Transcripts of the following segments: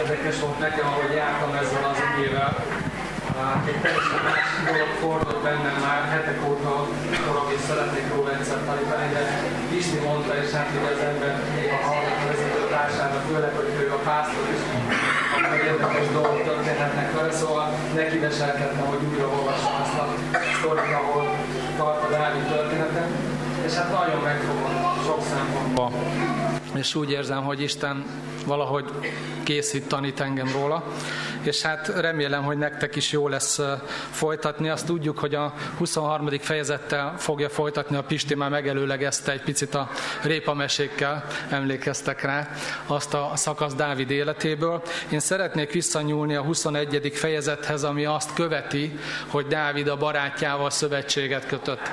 érdekes volt nekem, ahogy jártam ezzel az igével. Egy teljesen másik dolog fordult bennem már hetek óta, akkor is szeretnék róla egyszer tanítani, de Isti mondta, és hát ugye az ember néha hallgat a vezető társának, főleg, hogy ő a pásztor is, akkor érdekes dolgok történhetnek vele, szóval neki veselkedtem, hogy újra olvassam ezt a sztorit, ahol tart a Dávid története, és hát nagyon megfogott sok szempontból. És úgy érzem, hogy Isten valahogy készít, tanít engem róla, és hát remélem, hogy nektek is jó lesz folytatni. Azt tudjuk, hogy a 23. fejezettel fogja folytatni, a Pisti már megelőlegezte egy picit a répamesékkel, emlékeztek rá, azt a szakasz Dávid életéből. Én szeretnék visszanyúlni a 21. fejezethez, ami azt követi, hogy Dávid a barátjával szövetséget kötött.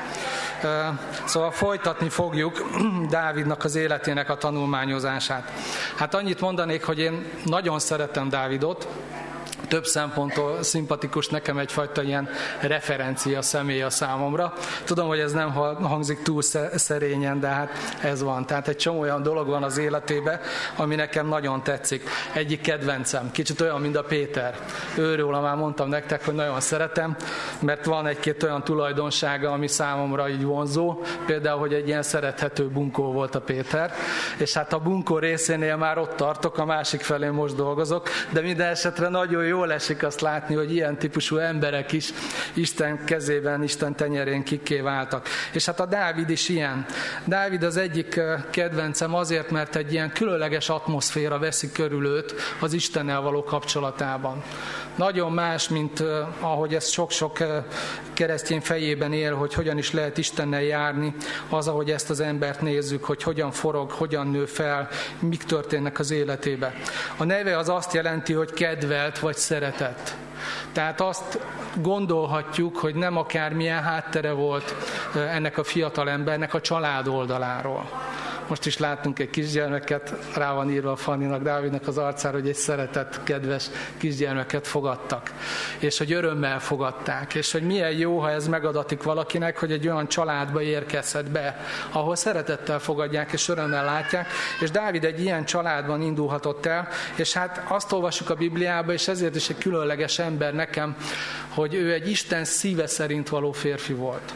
Szóval folytatni fogjuk Dávidnak az életének a tanulmányozását. Hát annyit mondanék, hogy én nagyon szeretem Dávidot, több szemponttól szimpatikus nekem egyfajta ilyen referencia személy a számomra. Tudom, hogy ez nem hangzik túl szerényen, de hát ez van. Tehát egy csomó olyan dolog van az életében, ami nekem nagyon tetszik. Egyik kedvencem, kicsit olyan, mint a Péter. Őróla már mondtam nektek, hogy nagyon szeretem, mert van egy-két olyan tulajdonsága, ami számomra így vonzó. Például, hogy egy ilyen szerethető bunkó volt a Péter. És hát a bunkó részénél már ott tartok, a másik felén most dolgozok, de minden esetre nagyon jól esik azt látni, hogy ilyen típusú emberek is Isten kezében, Isten tenyerén kikké váltak. És hát a Dávid is ilyen. Dávid az egyik kedvencem azért, mert egy ilyen különleges atmoszféra veszi körül őt az Istennel való kapcsolatában. Nagyon más, mint ahogy ez sok-sok keresztény fejében él, hogy hogyan is lehet Istennel járni, az, ahogy ezt az embert nézzük, hogy hogyan forog, hogyan nő fel, mik történnek az életébe. A neve az azt jelenti, hogy kedvelt vagy szeretett. Tehát azt gondolhatjuk, hogy nem akármilyen háttere volt ennek a fiatal embernek a család oldaláról. Most is láttunk egy kisgyermeket, rá van írva a Fanninak, Dávidnak az arcára, hogy egy szeretett, kedves kisgyermeket fogadtak. És hogy örömmel fogadták. És hogy milyen jó, ha ez megadatik valakinek, hogy egy olyan családba érkezhet be, ahol szeretettel fogadják és örömmel látják. És Dávid egy ilyen családban indulhatott el, és hát azt olvassuk a Bibliában, és ezért is egy különleges ember nekem, hogy ő egy Isten szíve szerint való férfi volt.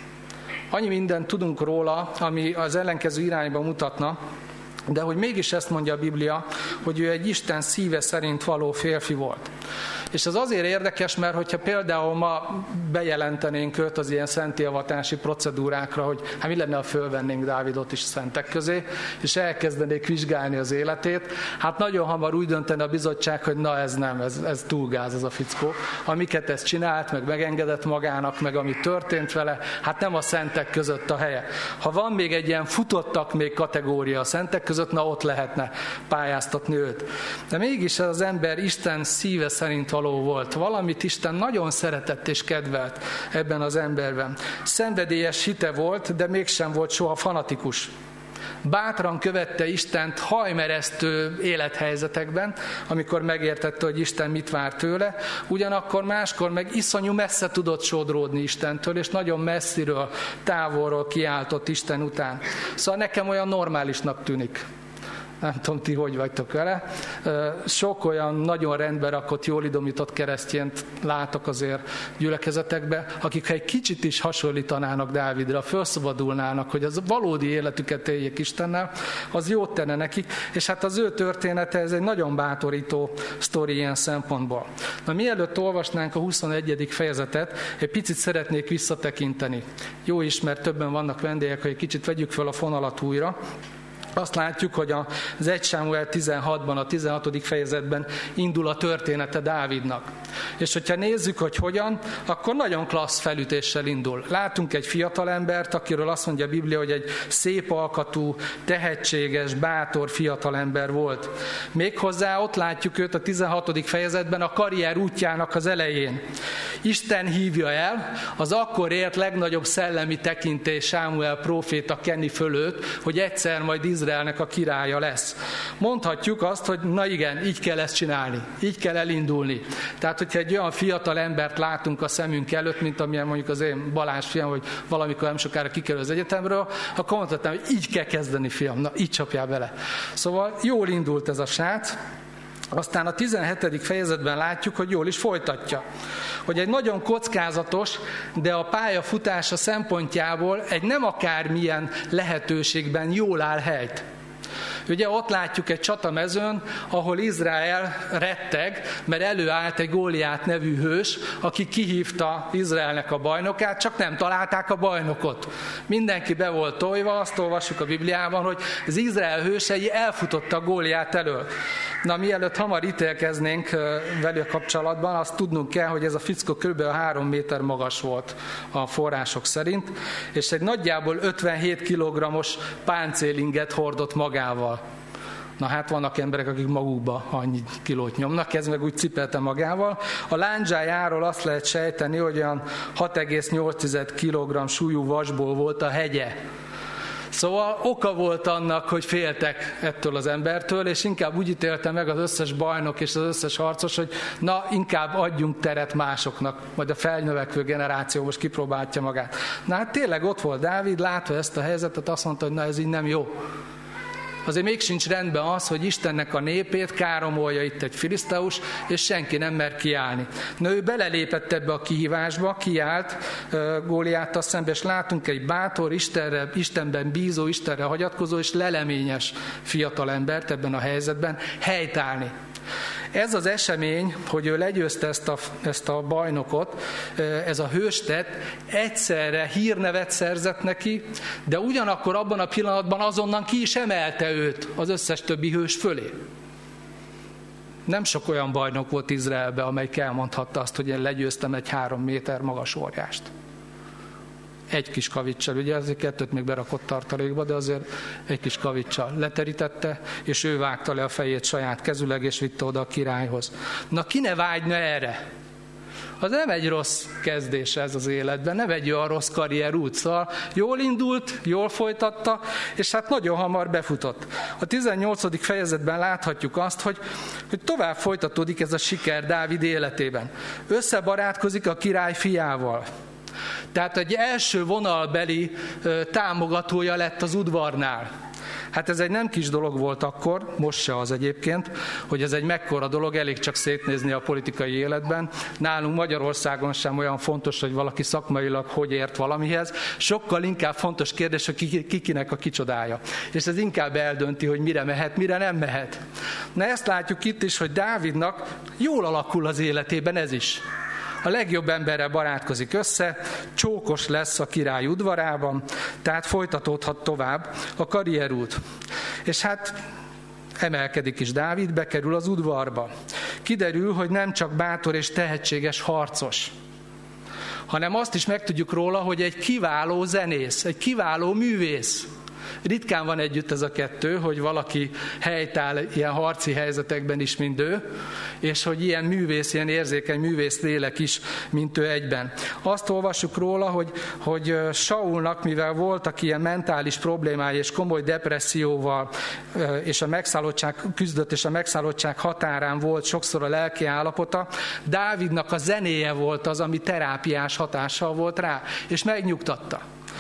Annyi mindent tudunk róla, ami az ellenkező irányba mutatna, de hogy mégis ezt mondja a Biblia, hogy ő egy Isten szíve szerint való férfi volt. És ez azért érdekes, mert hogyha például ma bejelentenénk őt az ilyen szentélvatási procedúrákra, hogy hát mi lenne, ha fölvennénk Dávidot is szentek közé, és elkezdenék vizsgálni az életét, hát nagyon hamar úgy döntene a bizottság, hogy na ez nem, ez túl gáz ez a fickó. Amiket ez csinált, meg megengedett magának, meg ami történt vele, hát nem a szentek között a helye. Ha van még egy ilyen futottak még kategória a szentek között, na ott lehetne pályáztatni őt. De mégis az ember Isten szíve szerint való volt. Valamit Isten nagyon szeretett és kedvelt ebben az emberben. Szenvedélyes hite volt, de mégsem volt soha fanatikus. Bátran követte Istent hajmeresztő élethelyzetekben, amikor megértette, hogy Isten mit vár tőle, ugyanakkor máskor meg iszonyú messze tudott sodródni Istentől, és nagyon messziről, távolról kiáltott Isten után. Szóval nekem olyan normálisnak tűnik. Nem tudom, ti hogy vagytok vele. Sok olyan nagyon rendbe rakott, jól idomított keresztjént látok azért gyülekezetekbe, akik ha egy kicsit is hasonlítanának Dávidra, felszabadulnának, hogy az valódi életüket éljék Istennel, az jót tenne nekik, és hát az ő története, ez egy nagyon bátorító sztori ilyen szempontból. Na, mielőtt olvasnánk a 21. fejezetet, egy picit szeretnék visszatekinteni. Jó is, mert többen vannak vendégek, hogy egy kicsit vegyük fel a fonalat újra. Azt látjuk, hogy az 1 Sámuel 16-ban, a 16. fejezetben indul a története Dávidnak. És hogyha nézzük, hogy hogyan, akkor nagyon klassz felütéssel indul. Látunk egy fiatalembert, akiről azt mondja a Biblia, hogy egy szép alkatú, tehetséges, bátor fiatalember volt. Méghozzá ott látjuk őt a 16. fejezetben a karrier útjának az elején. Isten hívja el, az akkor élt legnagyobb szellemi tekintély Sámuel próféta keni föl őt, hogy egyszer majd Izraelnek a királya lesz. Mondhatjuk azt, hogy na igen, így kell ezt csinálni, így kell elindulni. Tehát, hogyha egy olyan fiatal embert látunk a szemünk előtt, mint amilyen mondjuk az én Balázs fiam, hogy valamikor nem sokára kikerül az egyetemről, akkor mondhatnám, hogy így kell kezdeni, fiam, na így csapjál bele. Szóval jól indult ez a srác. Aztán a 17. fejezetben látjuk, hogy jól is folytatja, hogy egy nagyon kockázatos, de a pályafutása szempontjából egy nem akármilyen lehetőségben jól áll helyt. Ugye ott látjuk egy csatamezőn, ahol Izrael retteg, mert előállt egy Góliát nevű hős, aki kihívta Izraelnek a bajnokát, csak nem találták a bajnokot. Mindenki be volt tojva, azt olvassuk a Bibliában, hogy az Izrael hősei elfutottak Góliát elől. Na, mielőtt hamar ítélkeznénk velük kapcsolatban, azt tudnunk kell, hogy ez a fickó kb. 3 méter magas volt a források szerint, és egy nagyjából 57 kg-os páncélinget hordott magával. Na hát vannak emberek, akik magukba annyi kilót nyomnak, ez meg úgy cipelte magával. A lándzsájáról azt lehet sejteni, hogy olyan 6,8 kg súlyú vasból volt a hegye. Szóval oka volt annak, hogy féltek ettől az embertől, és inkább úgy ítélte meg az összes bajnok és az összes harcos, hogy na, inkább adjunk teret másoknak, majd a felnövekvő generáció most kipróbálja magát. Na hát tényleg ott volt Dávid, látva ezt a helyzetet, azt mondta, hogy na, ez így nem jó. Azért még sincs rendben az, hogy Istennek a népét káromolja itt egy filiszteus, és senki nem mer kiállni. Na, ő belelépett ebbe a kihívásba, kiállt Góliáttal szembe, és látunk egy bátor, Istenben bízó, Istenre hagyatkozó és leleményes fiatalembert ebben a helyzetben helytállni. Ez az esemény, hogy ő legyőzte ezt a bajnokot, ez a hőstet, egyszerre hírnevet szerzett neki, de ugyanakkor abban a pillanatban azonnan ki is emelte őt az összes többi hős fölé. Nem sok olyan bajnok volt Izraelben, amelyik elmondhatta azt, hogy én legyőztem egy 3 méter magas óriást. Egy kis kavicsal, ugye azért 2 még berakott tartalékba, de azért egy kis kavicsal leterítette, és ő vágta le a fejét saját kezüleg, és vitte oda a királyhoz. Na, ki ne vágyna erre? Az nem egy rossz kezdés ez az életben, nem egy olyan rossz karrierút, szóval jól indult, jól folytatta, és hát nagyon hamar befutott. A 18. fejezetben láthatjuk azt, hogy tovább folytatódik ez a siker Dávid életében. Összebarátkozik a király fiával. Tehát egy első vonalbeli támogatója lett az udvarnál. Hát ez egy nem kis dolog volt akkor, most se az egyébként, hogy ez egy mekkora dolog, elég csak szétnézni a politikai életben. Nálunk Magyarországon sem olyan fontos, hogy valaki szakmailag hogy ért valamihez, sokkal inkább fontos kérdés, hogy kikinek a kicsodája. És ez inkább eldönti, hogy mire mehet, mire nem mehet. Na, ezt látjuk itt is, hogy Dávidnak jól alakul az életében ez is. A legjobb emberrel barátkozik össze, csókos lesz a király udvarában, tehát folytatódhat tovább a karrierút. És hát emelkedik is Dávid, bekerül az udvarba. Kiderül, hogy nem csak bátor és tehetséges harcos, hanem azt is megtudjuk róla, hogy egy kiváló zenész, egy kiváló művész. Ritkán van együtt ez a kettő, hogy valaki helytáll ilyen harci helyzetekben is, mint ő, és hogy ilyen művész, ilyen érzékeny művész lélek is, mint ő egyben. Azt olvassuk róla, hogy Saulnak, mivel voltak ilyen mentális problémái és komoly depresszióval, és a megszállottság küzdött, és a megszállottság határán volt sokszor a lelki állapota, Dávidnak a zenéje volt az, ami terápiás hatással volt rá, és megnyugtatta.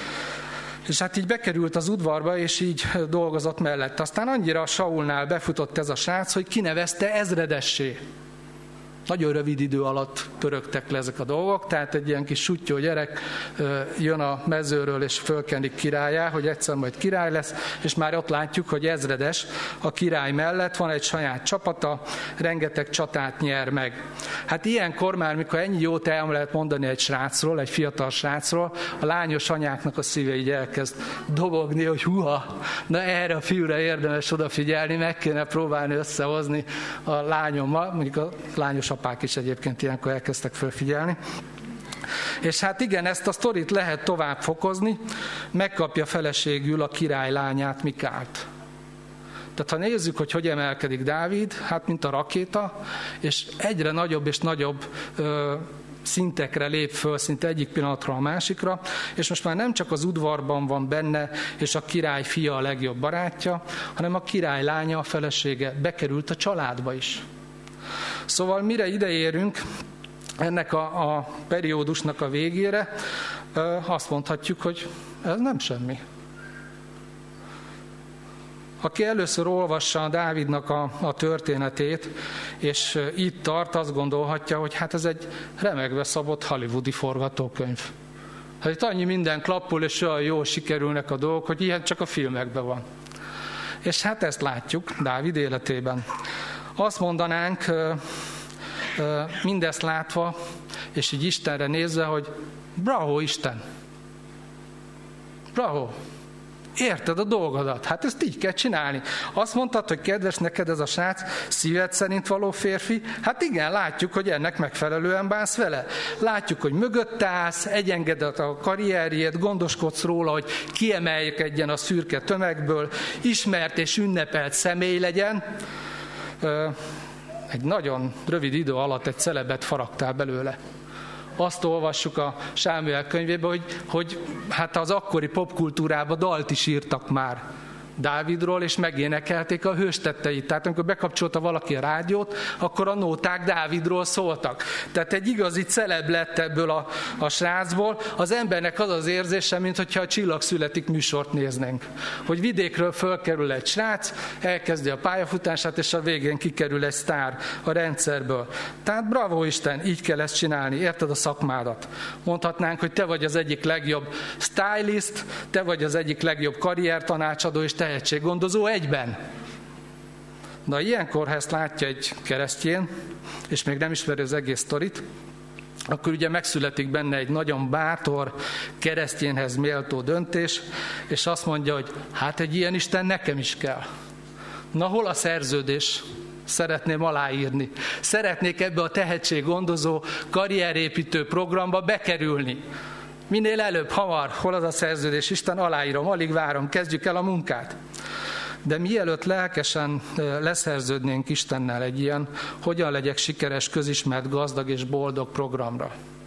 És hát így bekerült az udvarba, és így dolgozott mellett. Aztán annyira a Saulnál befutott ez a srác, hogy kinevezte ezredessé. Nagyon rövid idő alatt pörögtek le ezek a dolgok, tehát egy ilyen kis suttyó gyerek jön a mezőről és fölkenik királlyá, hogy egyszer majd király lesz, és már ott látjuk, hogy ezredes a király mellett, van egy saját csapata, rengeteg csatát nyer meg. Hát ilyenkor már, mikor ennyi jót el lehet mondani egy srácról, egy fiatal srácról, a lányos anyáknak a szíve így elkezd dobogni, hogy húha, na erre a fiúra érdemes odafigyelni, meg kéne próbálni összehozni a lányommal, mondjuk a lányos apák is egyébként ilyenkor elkezdtek felfigyelni. És hát igen, ezt a sztorit lehet tovább fokozni, megkapja feleségül a király lányát, Mikált. Tehát ha nézzük, hogy emelkedik Dávid, hát mint a rakéta, és egyre nagyobb és nagyobb szintekre lép föl, szinte egyik pillanatra a másikra, és most már nem csak az udvarban van benne, és a király fia a legjobb barátja, hanem a király lánya, a felesége bekerült a családba is. Szóval mire ideérünk ennek a periódusnak a végére, azt mondhatjuk, hogy ez nem semmi. aki először olvassa Dávidnak a történetét, és itt tart, azt gondolhatja, hogy hát ez egy remegve szabott hollywoodi forgatókönyv. Hát itt annyi minden klappul, és olyan jól sikerülnek a dolgok, hogy ilyen csak a filmekben van. És hát ezt látjuk Dávid életében. Azt mondanánk, mindezt látva, és így Istenre nézve, hogy bravo Isten! Bravo! Érted a dolgodat? Hát ezt így kell csinálni. Azt mondtad, hogy kedves neked ez a srác, szíved szerint való férfi? Hát igen, látjuk, hogy ennek megfelelően bánsz vele. Látjuk, hogy mögötte állsz, egyengeded a karrierjét, gondoskodsz róla, hogy kiemelkedjen a szürke tömegből, ismert és ünnepelt személy legyen. Egy nagyon rövid idő alatt egy celebet faragtál belőle. Azt olvassuk a Sámuel könyvében, hogy hát az akkori popkultúrában dalt is írtak már Dávidról, és megénekelték a hőstetteit. Tehát amikor bekapcsolta valaki a rádiót, akkor a nóták Dávidról szóltak. Tehát egy igazi celeb lett ebből a srácból. Az embernek az az érzése, mintha a Csillag születik műsort néznénk. Hogy vidékről fölkerül egy srác, elkezdi a pályafutását, és a végén kikerül egy sztár a rendszerből. Tehát bravo Isten, így kell ezt csinálni, érted a szakmádat. Mondhatnánk, hogy te vagy az egyik legjobb stylist, te vagy az egyik legjobb karriertanácsadó, és tehetséggondozó egyben. Na ilyenkor, ha ezt látja egy keresztjén, és még nem ismeri az egész sztorit, akkor ugye megszületik benne egy nagyon bátor, keresztjénhez méltó döntés, és azt mondja, hogy hát egy ilyen Isten nekem is kell. Na hol a szerződés? Szeretném aláírni. Szeretnék ebbe a tehetséggondozó, karrierépítő programba bekerülni. Minél előbb, hamar, hol az a szerződés? Isten, aláírom, alig várom, kezdjük el a munkát. De mielőtt lelkesen leszerződnénk Istennel egy ilyen, hogyan legyek sikeres, közismert, gazdag és boldog programra.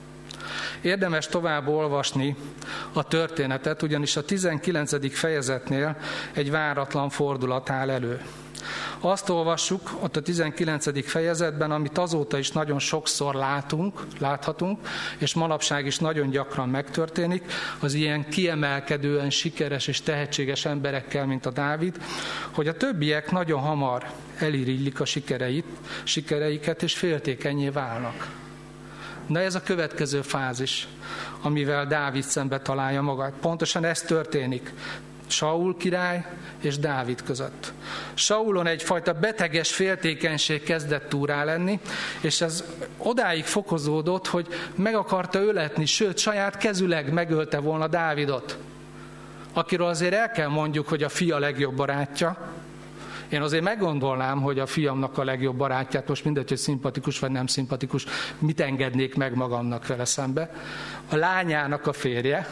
Érdemes tovább olvasni a történetet, ugyanis a 19. fejezetnél egy váratlan fordulat áll elő. Azt olvassuk ott a 19. fejezetben, amit azóta is nagyon sokszor láthatunk, és manapság is nagyon gyakran megtörténik, az ilyen kiemelkedően sikeres és tehetséges emberekkel, mint a Dávid, hogy a többiek nagyon hamar elirigylik a sikereiket, és féltékennyé válnak. Na ez a következő fázis, amivel Dávid szembe találja magát. Pontosan ez történik Saul király és Dávid között. Saulon egyfajta beteges féltékenység kezdett úrrá lenni, és ez odáig fokozódott, hogy meg akarta öletni, sőt, saját kezüleg megölte volna Dávidot, akiről azért el kell mondjuk, hogy a fia legjobb barátja. Én azért meggondolnám, hogy a fiamnak a legjobb barátját, most mindegy, hogy szimpatikus vagy nem szimpatikus, mit engednék meg magamnak vele szembe. A lányának a férje,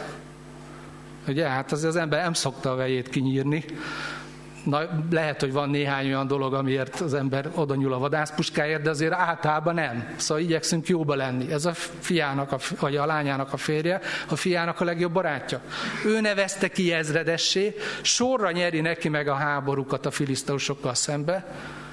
ugye, hát az ember nem szokta a vejét kinyírni. Na, lehet, hogy van néhány olyan dolog, amiért az ember oda nyúl a vadászpuskáért, de azért általában nem. Szóval igyekszünk jóba lenni. Ez a fiának, vagy a lányának a férje, a fiának a legjobb barátja. Ő nevezte ki ezredessé, sorra nyeri neki meg a háborúkat a filiszteusokkal szembe,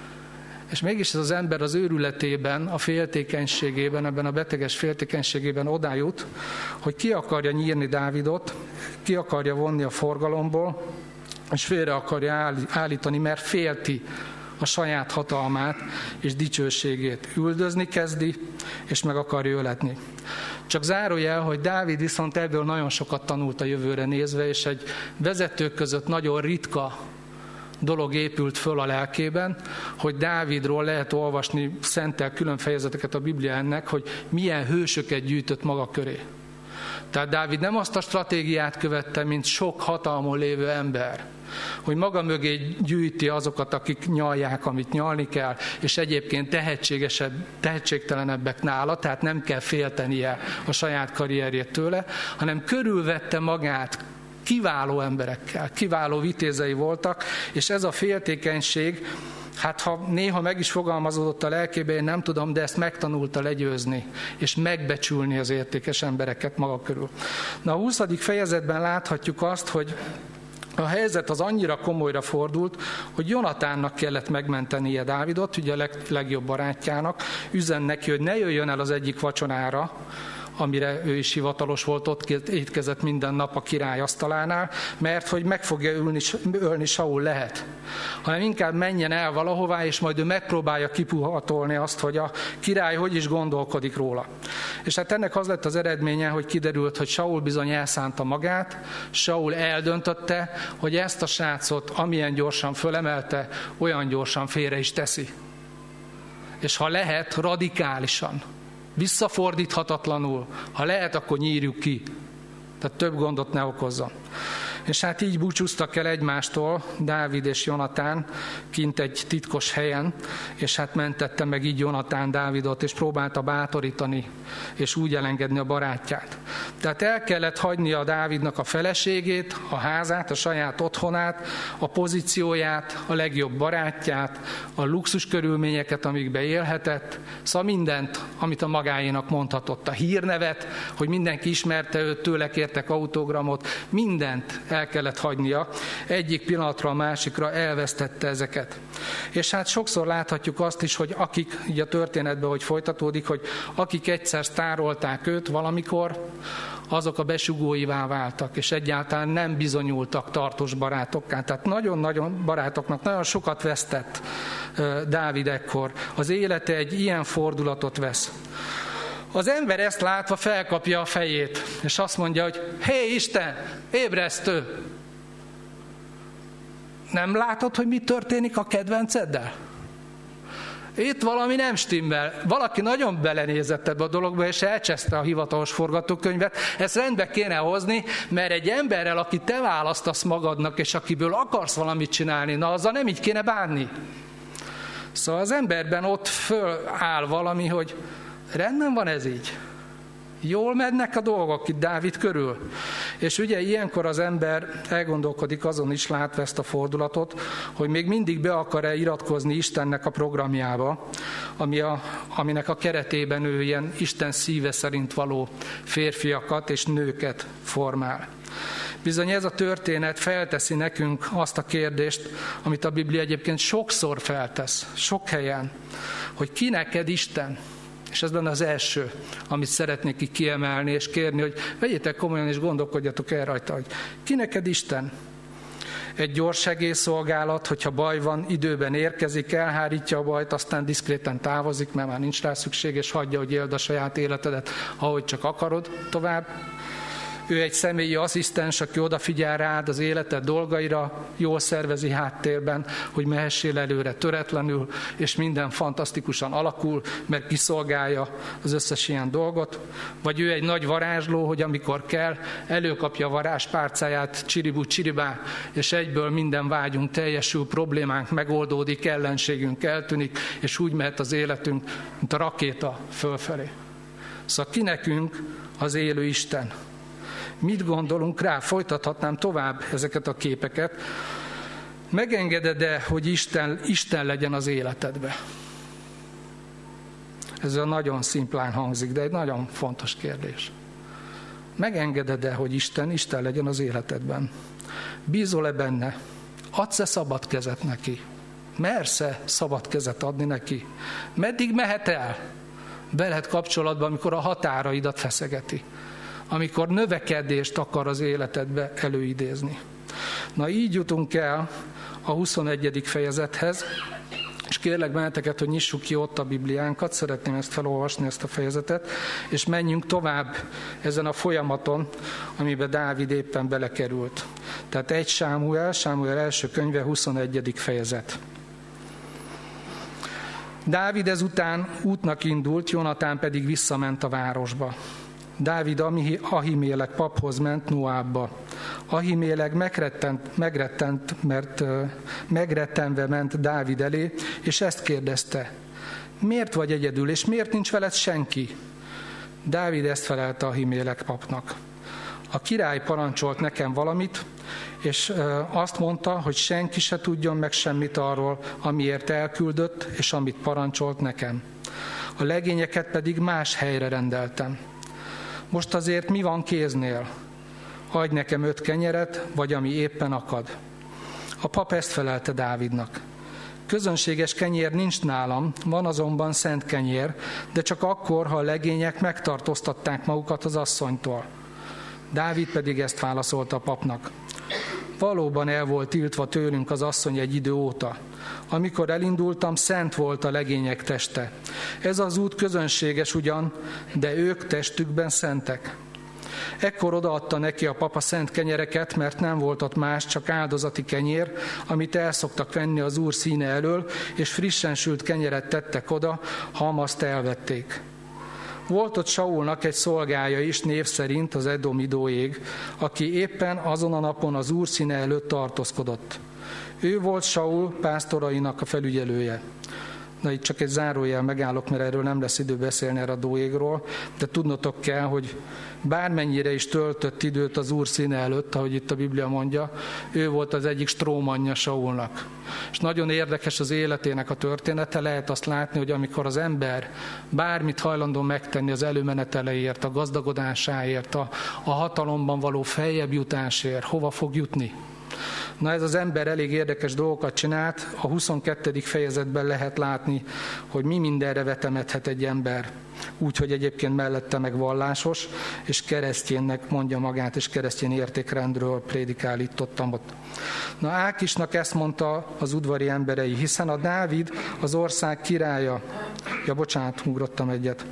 és mégis ez az ember az őrületében, a féltékenységében, ebben a beteges féltékenységében oda jut, hogy ki akarja nyírni Dávidot, ki akarja vonni a forgalomból, és félre akarja állítani, mert félti a saját hatalmát és dicsőségét. Üldözni kezdi, és meg akarja öletni. Csak zárójel, hogy Dávid viszont ebből nagyon sokat tanult a jövőre nézve, és egy vezetők között nagyon ritka dolog épült föl a lelkében, hogy Dávidról lehet olvasni, szentel külön fejezeteket a Biblia ennek, hogy milyen hősöket gyűjtött maga köré. Tehát Dávid nem azt a stratégiát követte, mint sok hatalmon lévő ember, hogy maga mögé gyűjti azokat, akik nyalják, amit nyalni kell, és egyébként tehetségtelenebbek nála, tehát nem kell féltenie a saját karrierjét tőle, hanem körülvette magát kiváló emberekkel, kiváló vitézei voltak, és ez a féltékenység, hát ha néha meg is fogalmazódott a lelkében, én nem tudom, de ezt megtanulta legyőzni, és megbecsülni az értékes embereket maga körül. Na a 20. fejezetben láthatjuk azt, hogy a helyzet az annyira komolyra fordult, hogy Jonatánnak kellett megmentenie Dávidot, ugye a legjobb barátjának, üzen neki, hogy ne jöjjön el az egyik vacsonára, amire ő is hivatalos volt, ott étkezett minden nap a király asztalánál, mert hogy meg fogja ölni Saul lehet. Hanem inkább menjen el valahová, és majd ő megpróbálja kipuhatolni azt, hogy a király hogy is gondolkodik róla. És hát ennek az lett az eredménye, hogy kiderült, hogy Saul bizony elszánta magát, Saul eldöntötte, hogy ezt a srácot amilyen gyorsan fölemelte, olyan gyorsan félre is teszi. És ha lehet, radikálisan, visszafordíthatatlanul, ha lehet, akkor nyírjuk ki. Tehát több gondot ne okozzon. És hát így búcsúztak el egymástól Dávid és Jonatán kint egy titkos helyen, és hát mentette meg így Jonatán Dávidot, és próbálta bátorítani, és úgy elengedni a barátját. Tehát el kellett hagynia a Dávidnak a feleségét, a házát, a saját otthonát, a pozícióját, a legjobb barátját, a luxus körülményeket, amikbe élhetett, szóval mindent, amit a magáénak mondhatott, a hírnevet, hogy mindenki ismerte őt, tőle kértek autogramot, mindent el kellett hagynia, egyik pillanatra a másikra elvesztette ezeket. És hát sokszor láthatjuk azt is, hogy akik, így a történetben, hogy folytatódik, hogy akik egyszer sztárolták őt valamikor, azok a besugóivá váltak, és egyáltalán nem bizonyultak tartós barátokká. Tehát nagyon-nagyon barátoknak nagyon sokat vesztett Dávid ekkor. Az élete egy ilyen fordulatot vesz. Az ember ezt látva felkapja a fejét, és azt mondja, hogy hé Isten, ébresztő! Nem látod, hogy mi történik a kedvenceddel? Itt valami nem stimmel. Valaki nagyon belenézett ebbe a dologba, és elcseszte a hivatalos forgatókönyvet. Ezt rendbe kéne hozni, mert egy emberrel, aki te választasz magadnak, és akiből akarsz valamit csinálni, na azzal nem így kéne bánni. Szóval az emberben ott föláll valami, hogy rendben van ez így. Jól mennek a dolgok itt Dávid körül. És ugye ilyenkor az ember elgondolkodik azon is, látva ezt a fordulatot, hogy még mindig be akar-e iratkozni Istennek a programjába, aminek a keretében ő ilyen Isten szíve szerint való férfiakat és nőket formál. Bizony ez a történet felteszi nekünk azt a kérdést, amit a Biblia egyébként sokszor feltesz, sok helyen, hogy ki neked Isten? És ez lenne az első, amit szeretnék így kiemelni, és kérni, hogy vegyétek komolyan, és gondolkodjatok el rajta, hogy ki neked Isten? Egy gyors segélyszolgálat, hogyha baj van, időben érkezik, elhárítja a bajt, aztán diszkréten távozik, mert már nincs rá szükség, és hagyja, hogy éld a saját életedet, ahogy csak akarod tovább. Ő egy személyi asszisztens, aki odafigyel rád az életed dolgaira, jól szervezi háttérben, hogy mehessél előre töretlenül, és minden fantasztikusan alakul, mert kiszolgálja az összes ilyen dolgot. Vagy ő egy nagy varázsló, hogy amikor kell, előkapja a varázspárcáját, csiribú csiribá, és egyből minden vágyunk teljesül, problémánk megoldódik, ellenségünk eltűnik, és úgy mehet az életünk, mint a rakéta fölfelé. Szóval ki nekünk az élő Isten? Mit gondolunk rá? Folytathatnám tovább ezeket a képeket. Megengeded-e, hogy Isten legyen az életedbe? Ez nagyon szimplán hangzik, de egy nagyon fontos kérdés. Megengeded-e, hogy Isten legyen az életedben? Bízol-e benne? Adsz-e szabad kezet neki? Mersz-e szabad kezet adni neki? Meddig mehet el? Be lehet kapcsolatban, amikor a határaidat feszegeti. Amikor növekedést akar az életedbe előidézni. Na így jutunk el a 21. fejezethez, és kérlek benneteket, hogy nyissuk ki ott a Bibliánkat, szeretném ezt felolvasni, ezt a fejezetet, és menjünk tovább ezen a folyamaton, amiben Dávid éppen belekerült. Tehát 1 Sámuel első könyve, 21. fejezet. Dávid ezután útnak indult, Jonatán pedig visszament a városba. Dávid Ahimélek paphoz ment Noábba. Ahimélek megrettenve ment Dávid elé, és ezt kérdezte: miért vagy egyedül, és miért nincs veled senki? Dávid ezt felelte Ahimélek papnak: a király parancsolt nekem valamit, és azt mondta, hogy senki se tudjon meg semmit arról, amiért elküldött, és amit parancsolt nekem. A legényeket pedig más helyre rendeltem. Most azért mi van kéznél? Adj nekem 5 kenyeret, vagy ami éppen akad. A pap ezt felelte Dávidnak: Közönséges kenyér nincs nálam, van azonban szent kenyér, de csak akkor, ha a legények megtartóztatták magukat az asszonytól. Dávid pedig ezt válaszolta a papnak. Valóban el volt tiltva tőlünk az asszony egy idő óta. Amikor elindultam, szent volt a legények teste. Ez az út közönséges ugyan, de ők testükben szentek. Ekkor odaadta neki a papa szent kenyereket, mert nem volt ott más, csak áldozati kenyér, amit el szoktak venni az Úr színe elől, és frissen sült kenyeret tettek oda, ha azt elvették. Volt ott Saulnak egy szolgája is, név szerint az edomi Dóég, aki éppen azon a napon az Úr színe előtt tartózkodott. Ő volt Saul pásztorainak a felügyelője. Na, itt csak egy zárójel megállok, mert erről nem lesz idő beszélni, erre a Dóégról, de tudnotok kell, hogy bármennyire is töltött időt az Úr színe előtt, ahogy itt a Biblia mondja, ő volt az egyik strómanja Saulnak. És nagyon érdekes az életének a története, lehet azt látni, hogy amikor az ember bármit hajlandó megtenni az előmeneteleért, a gazdagodásáért, a hatalomban való feljebb jutásért, hova fog jutni? Na, ez az ember elég érdekes dolgokat csinált, a 22. fejezetben lehet látni, hogy mi mindenre vetemethet egy ember. Úgy, hogy egyébként mellette meg vallásos, és keresztjénnek mondja magát, és keresztény értékrendről prédikál itt-ott. Na, Ákisnak ezt mondta az udvari emberei, hiszen a Dávid az ország királya. Ugrottam egyet.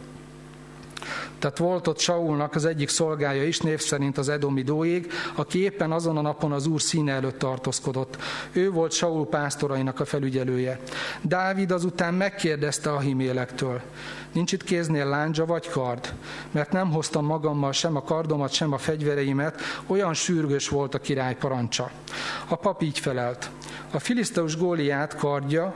Tehát volt ott Saulnak az egyik szolgája is, név szerint az edomi Dóég, aki éppen azon a napon az Úr színe előtt tartózkodott. Ő volt Saul pásztorainak a felügyelője. Dávid azután megkérdezte Ahimélektől, nincs itt kéznél láncsa vagy kard? Mert nem hoztam magammal sem a kardomat, sem a fegyvereimet, olyan sürgős volt a király parancsa. A pap így felelt. A filiszteus Góliát kardja,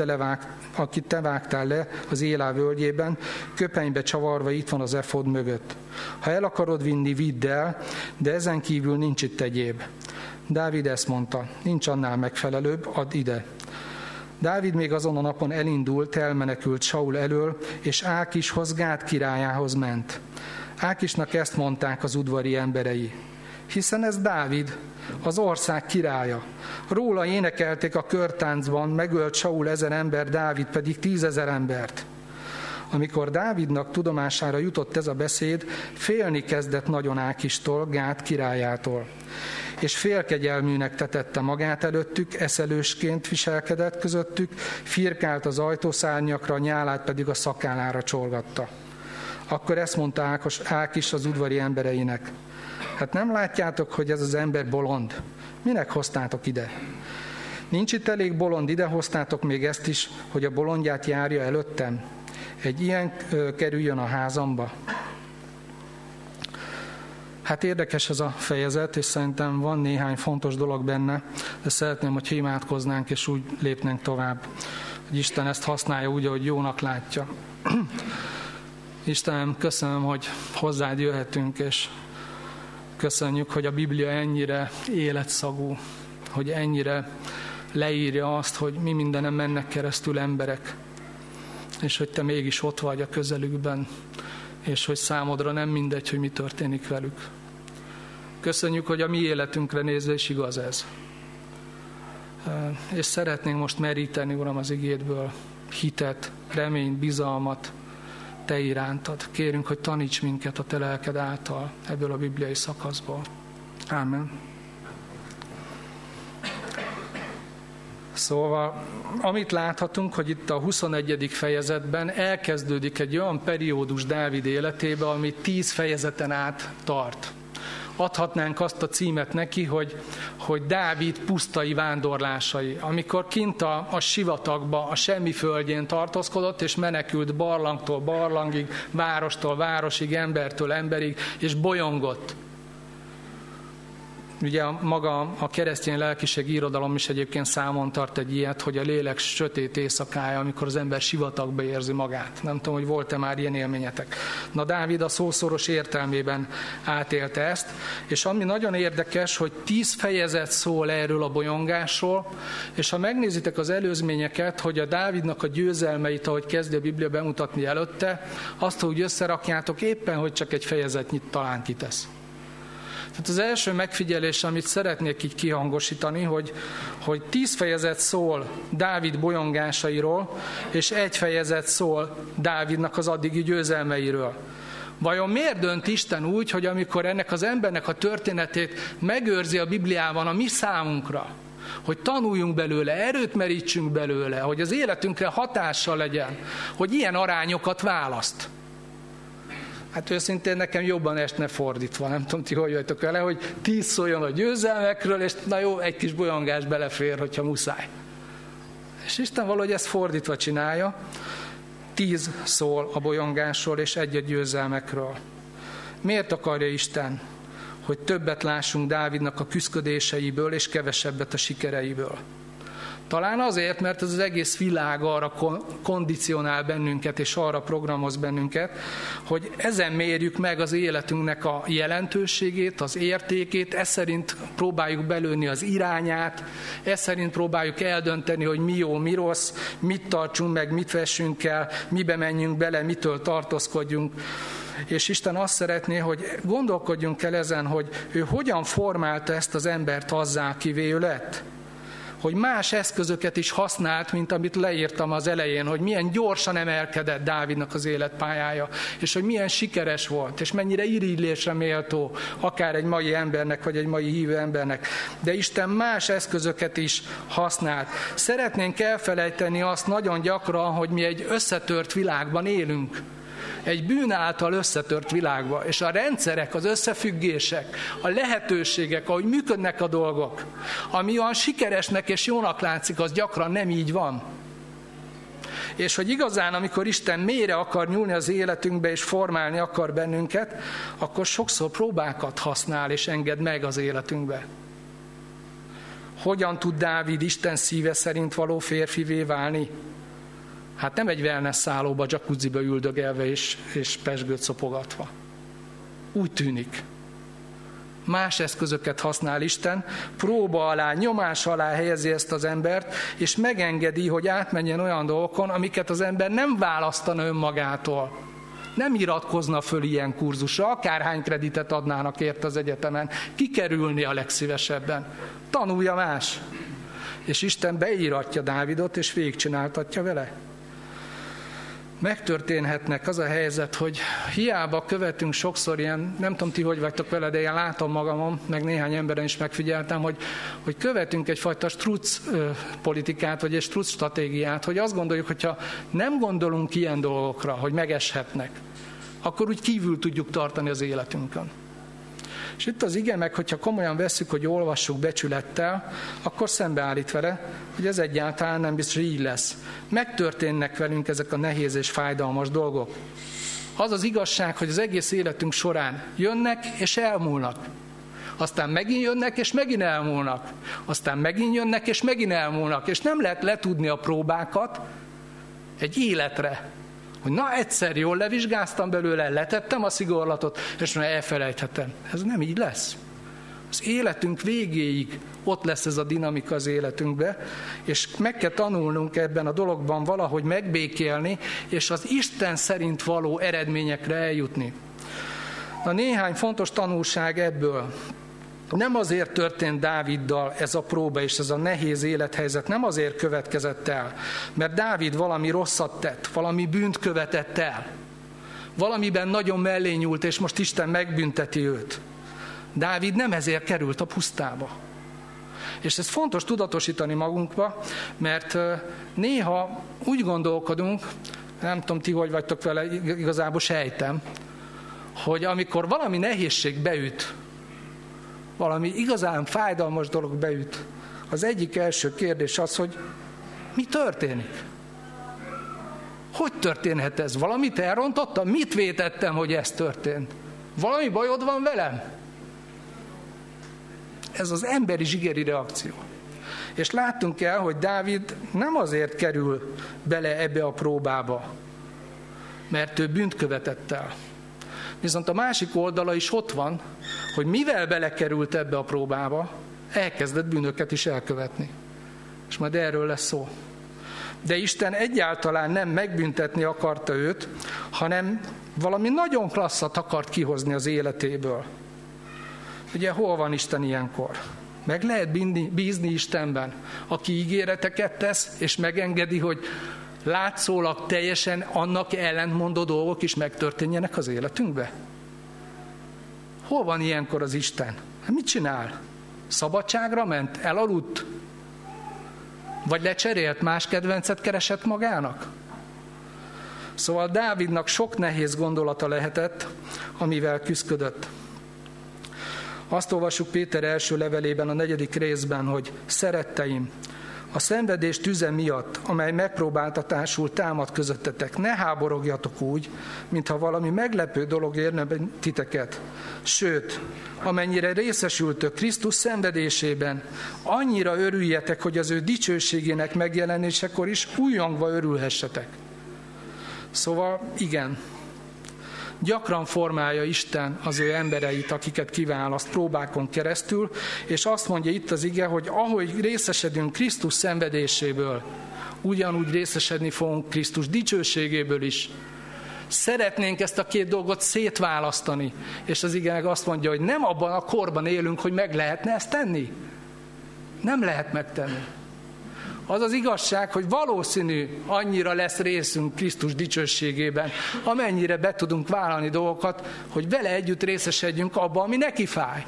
akit te vágtál le az Élá völgyében, köpenybe csavarva itt van az efod mögött. Ha el akarod vinni, vidd el, de ezen kívül nincs itt egyéb. Dávid ezt mondta, nincs annál megfelelőbb, add ide. Dávid még azon a napon elindult, elmenekült Saul elől, és Ákishoz, Gát királyához ment. Ákisnak ezt mondták az udvari emberei. Hiszen ez Dávid, az ország királya. Róla énekelték a körtáncban, megölt Saul 1000 ember, Dávid pedig 10 000 embert. Amikor Dávidnak tudomására jutott ez a beszéd, félni kezdett nagyon Ákistól, Gát királyától. És félkegyelműnek tetette magát előttük, eszelősként viselkedett közöttük, firkált az ajtószárnyakra, nyálát pedig a szakállára csorgatta. Akkor ezt mondta Ákis az udvari embereinek. Hát nem látjátok, hogy ez az ember bolond? Minek hoztátok ide? Nincs itt elég bolond, ide hoztátok még ezt is, hogy a bolondját járja előttem? Egy ilyen kerüljön a házamba? Hát érdekes ez a fejezet, és szerintem van néhány fontos dolog benne, de szeretném, hogy imádkoznánk, és úgy lépnénk tovább, hogy Isten ezt használja úgy, ahogy jónak látja. Istenem, köszönöm, hogy hozzád jöhetünk, és köszönjük, hogy a Biblia ennyire életszagú, hogy ennyire leírja azt, hogy mi mindenem mennek keresztül emberek, és hogy te mégis ott vagy a közelükben, és hogy számodra nem mindegy, hogy mi történik velük. Köszönjük, hogy a mi életünkre nézve is igaz ez. És szeretnénk most meríteni, Uram, az igédből hitet, reményt, bizalmat te irántad. Kérünk, hogy taníts minket a te lelked által ebből a bibliai szakaszból. Ámen. Szóval, amit láthatunk, hogy itt a 21. fejezetben elkezdődik egy olyan periódus Dávid életébe, ami 10 fejezeten át tart. Adhatnánk azt a címet neki, hogy Dávid pusztai vándorlásai, amikor kint a sivatagba, a semmi földjén tartózkodott, és menekült barlangtól barlangig, várostól városig, embertől emberig, és bolyongott. Ugye maga a keresztény lelkiség irodalom is egyébként számon tart egy ilyet, hogy a lélek sötét éjszakája, amikor az ember sivatagba érzi magát. Nem tudom, hogy volt-e már ilyen élményetek. Na, Dávid a szószoros értelmében átélte ezt, és ami nagyon érdekes, hogy 10 fejezet szól erről a bolyongásról, és ha megnézitek az előzményeket, hogy a Dávidnak a győzelmeit, ahogy kezdi a Biblia bemutatni előtte, azt, hogy összerakjátok, éppen, hogy csak egy fejezetnyit talán kitesz. Hát az első megfigyelés, amit szeretnék így kihangosítani, hogy 10 fejezet szól Dávid bolyongásairól, és 1 fejezet szól Dávidnak az addigi győzelmeiről. Vajon miért dönt Isten úgy, hogy amikor ennek az embernek a történetét megőrzi a Bibliában a mi számunkra, hogy tanuljunk belőle, erőt merítsünk belőle, hogy az életünkre hatással legyen, hogy ilyen arányokat választ? Hát őszintén nekem jobban esne fordítva, nem tudom ti, hogy vagytok vele, hogy 10 szóljon a győzelmekről, és na jó, egy kis bolyongás belefér, hogyha muszáj. És Isten valahogy ezt fordítva csinálja, 10 szól a bolyongásról, és 1 a győzelmekről. Miért akarja Isten, hogy többet lássunk Dávidnak a küszködéseiből, és kevesebbet a sikereiből? Talán azért, mert ez az egész világ arra kondicionál bennünket, és arra programoz bennünket, hogy ezen mérjük meg az életünknek a jelentőségét, az értékét, ez szerint próbáljuk belőni az irányát, ez szerint próbáljuk eldönteni, hogy mi jó, mi rossz, mit tartsunk meg, mit vessünk el, mibe menjünk bele, mitől tartózkodjunk. És Isten azt szeretné, hogy gondolkodjunk el ezen, hogy ő hogyan formálta ezt az embert azzá, akivé ő lett. Hogy más eszközöket is használt, mint amit leírtam az elején, hogy milyen gyorsan emelkedett Dávidnak az életpályája, és hogy milyen sikeres volt, és mennyire irigylésre méltó, akár egy mai embernek, vagy egy mai hívő embernek. De Isten más eszközöket is használt. Szeretnénk elfelejteni azt nagyon gyakran, hogy mi egy összetört világban élünk. Egy bűn által összetört világban, és a rendszerek, az összefüggések, a lehetőségek, ahogy működnek a dolgok, ami olyan sikeresnek és jónak látszik, az gyakran nem így van. És hogy igazán, amikor Isten mélyre akar nyúlni az életünkbe, és formálni akar bennünket, akkor sokszor próbákat használ, és enged meg az életünkbe. Hogyan tud Dávid Isten szíve szerint való férfivé válni? Hát nem egy wellness szállóba, jacuzziba üldögelve és pezsgőt szopogatva. Úgy tűnik. Más eszközöket használ Isten, próba alá, nyomás alá helyezi ezt az embert, és megengedi, hogy átmenjen olyan dolgokon, amiket az ember nem választana önmagától. Nem iratkozna föl ilyen kurzusra, akárhány kreditet adnának ért az egyetemen, kikerülni a legszívesebben. Tanulja más. És Isten beíratja Dávidot, és végigcsináltatja vele. Megtörténhetnek az a helyzet, hogy hiába követünk sokszor ilyen, nem tudom ti, hogy vagytok vele, de én látom magamon, meg néhány emberen is megfigyeltem, hogy követünk egyfajta struc politikát, vagy egy struc stratégiát, hogy azt gondoljuk, hogyha nem gondolunk ilyen dolgokra, hogy megeshetnek, akkor úgy kívül tudjuk tartani az életünkön. És itt az ige meg, hogyha komolyan vesszük, hogy olvassuk becsülettel, akkor szembeállít vele, hogy ez egyáltalán nem biztos, hogy így lesz. Megtörténnek velünk ezek a nehéz és fájdalmas dolgok. Az az igazság, hogy az egész életünk során jönnek és elmúlnak. Aztán megint jönnek és megint elmúlnak. Aztán megint jönnek és megint elmúlnak. És nem lehet letudni a próbákat egy életre. Hogy na egyszer jól levizsgáztam belőle, letettem a szigorlatot, és már elfelejthetem. Ez nem így lesz. Az életünk végéig ott lesz ez a dinamika az életünkbe, és meg kell tanulnunk ebben a dologban valahogy megbékélni, és az Isten szerint való eredményekre eljutni. Na néhány fontos tanulság ebből. Nem azért történt Dáviddal ez a próba és ez a nehéz élethelyzet, nem azért következett el, mert Dávid valami rosszat tett, valami bűnt követett el. Valamiben nagyon mellé nyúlt, és most Isten megbünteti őt. Dávid nem ezért került a pusztába. És ez fontos tudatosítani magunkba, mert néha úgy gondolkodunk, nem tudom ti, hogy vagytok vele, igazából sejtem, hogy amikor valami nehézség beüt, valami igazán fájdalmas dolog beüt, az egyik első kérdés az, hogy mi történik? Hogy történhet ez? Valamit elrontottam? Mit vétettem, hogy ez történt? Valami bajod van velem? Ez az emberi zsigeri reakció. És láttunk el, hogy Dávid nem azért kerül bele ebbe a próbába, mert ő bűnt követett el. Viszont a másik oldala is ott van, hogy mivel belekerült ebbe a próbába, elkezdett bűnöket is elkövetni. És majd erről lesz szó. De Isten egyáltalán nem megbüntetni akarta őt, hanem valami nagyon klasszat akart kihozni az életéből. Ugye hol van Isten ilyenkor? Meg lehet bízni Istenben, aki ígéreteket tesz, és megengedi, hogy látszólag teljesen annak ellentmondó dolgok is megtörténjenek az életünkbe? Hol van ilyenkor az Isten? Mit csinál? Szabadságra ment? Elaludt? Vagy lecserélt, más kedvencet keresett magának? Szóval Dávidnak sok nehéz gondolata lehetett, amivel küszködött. Azt olvassuk Péter első levelében, a 4. részben, hogy szeretteim, a szenvedés tüze miatt, amely megpróbáltatásul támad közöttetek, ne háborogjatok úgy, mintha valami meglepő dolog érne titeket. Sőt, amennyire részesültök Krisztus szenvedésében, annyira örüljetek, hogy az ő dicsőségének megjelenésekor is újjongva örülhessetek. Szóval igen, gyakran formálja Isten az ő embereit, akiket kiválaszt próbákon keresztül, és azt mondja itt az ige, hogy ahogy részesedünk Krisztus szenvedéséből, ugyanúgy részesedni fogunk Krisztus dicsőségéből is. Szeretnénk ezt a két dolgot szétválasztani, és az ige meg azt mondja, hogy nem abban a korban élünk, hogy meg lehetne ezt tenni. Nem lehet megtenni. Az az igazság, hogy valószínű annyira lesz részünk Krisztus dicsőségében, amennyire be tudunk vállalni dolgokat, hogy vele együtt részesedjünk abba, ami neki fáj.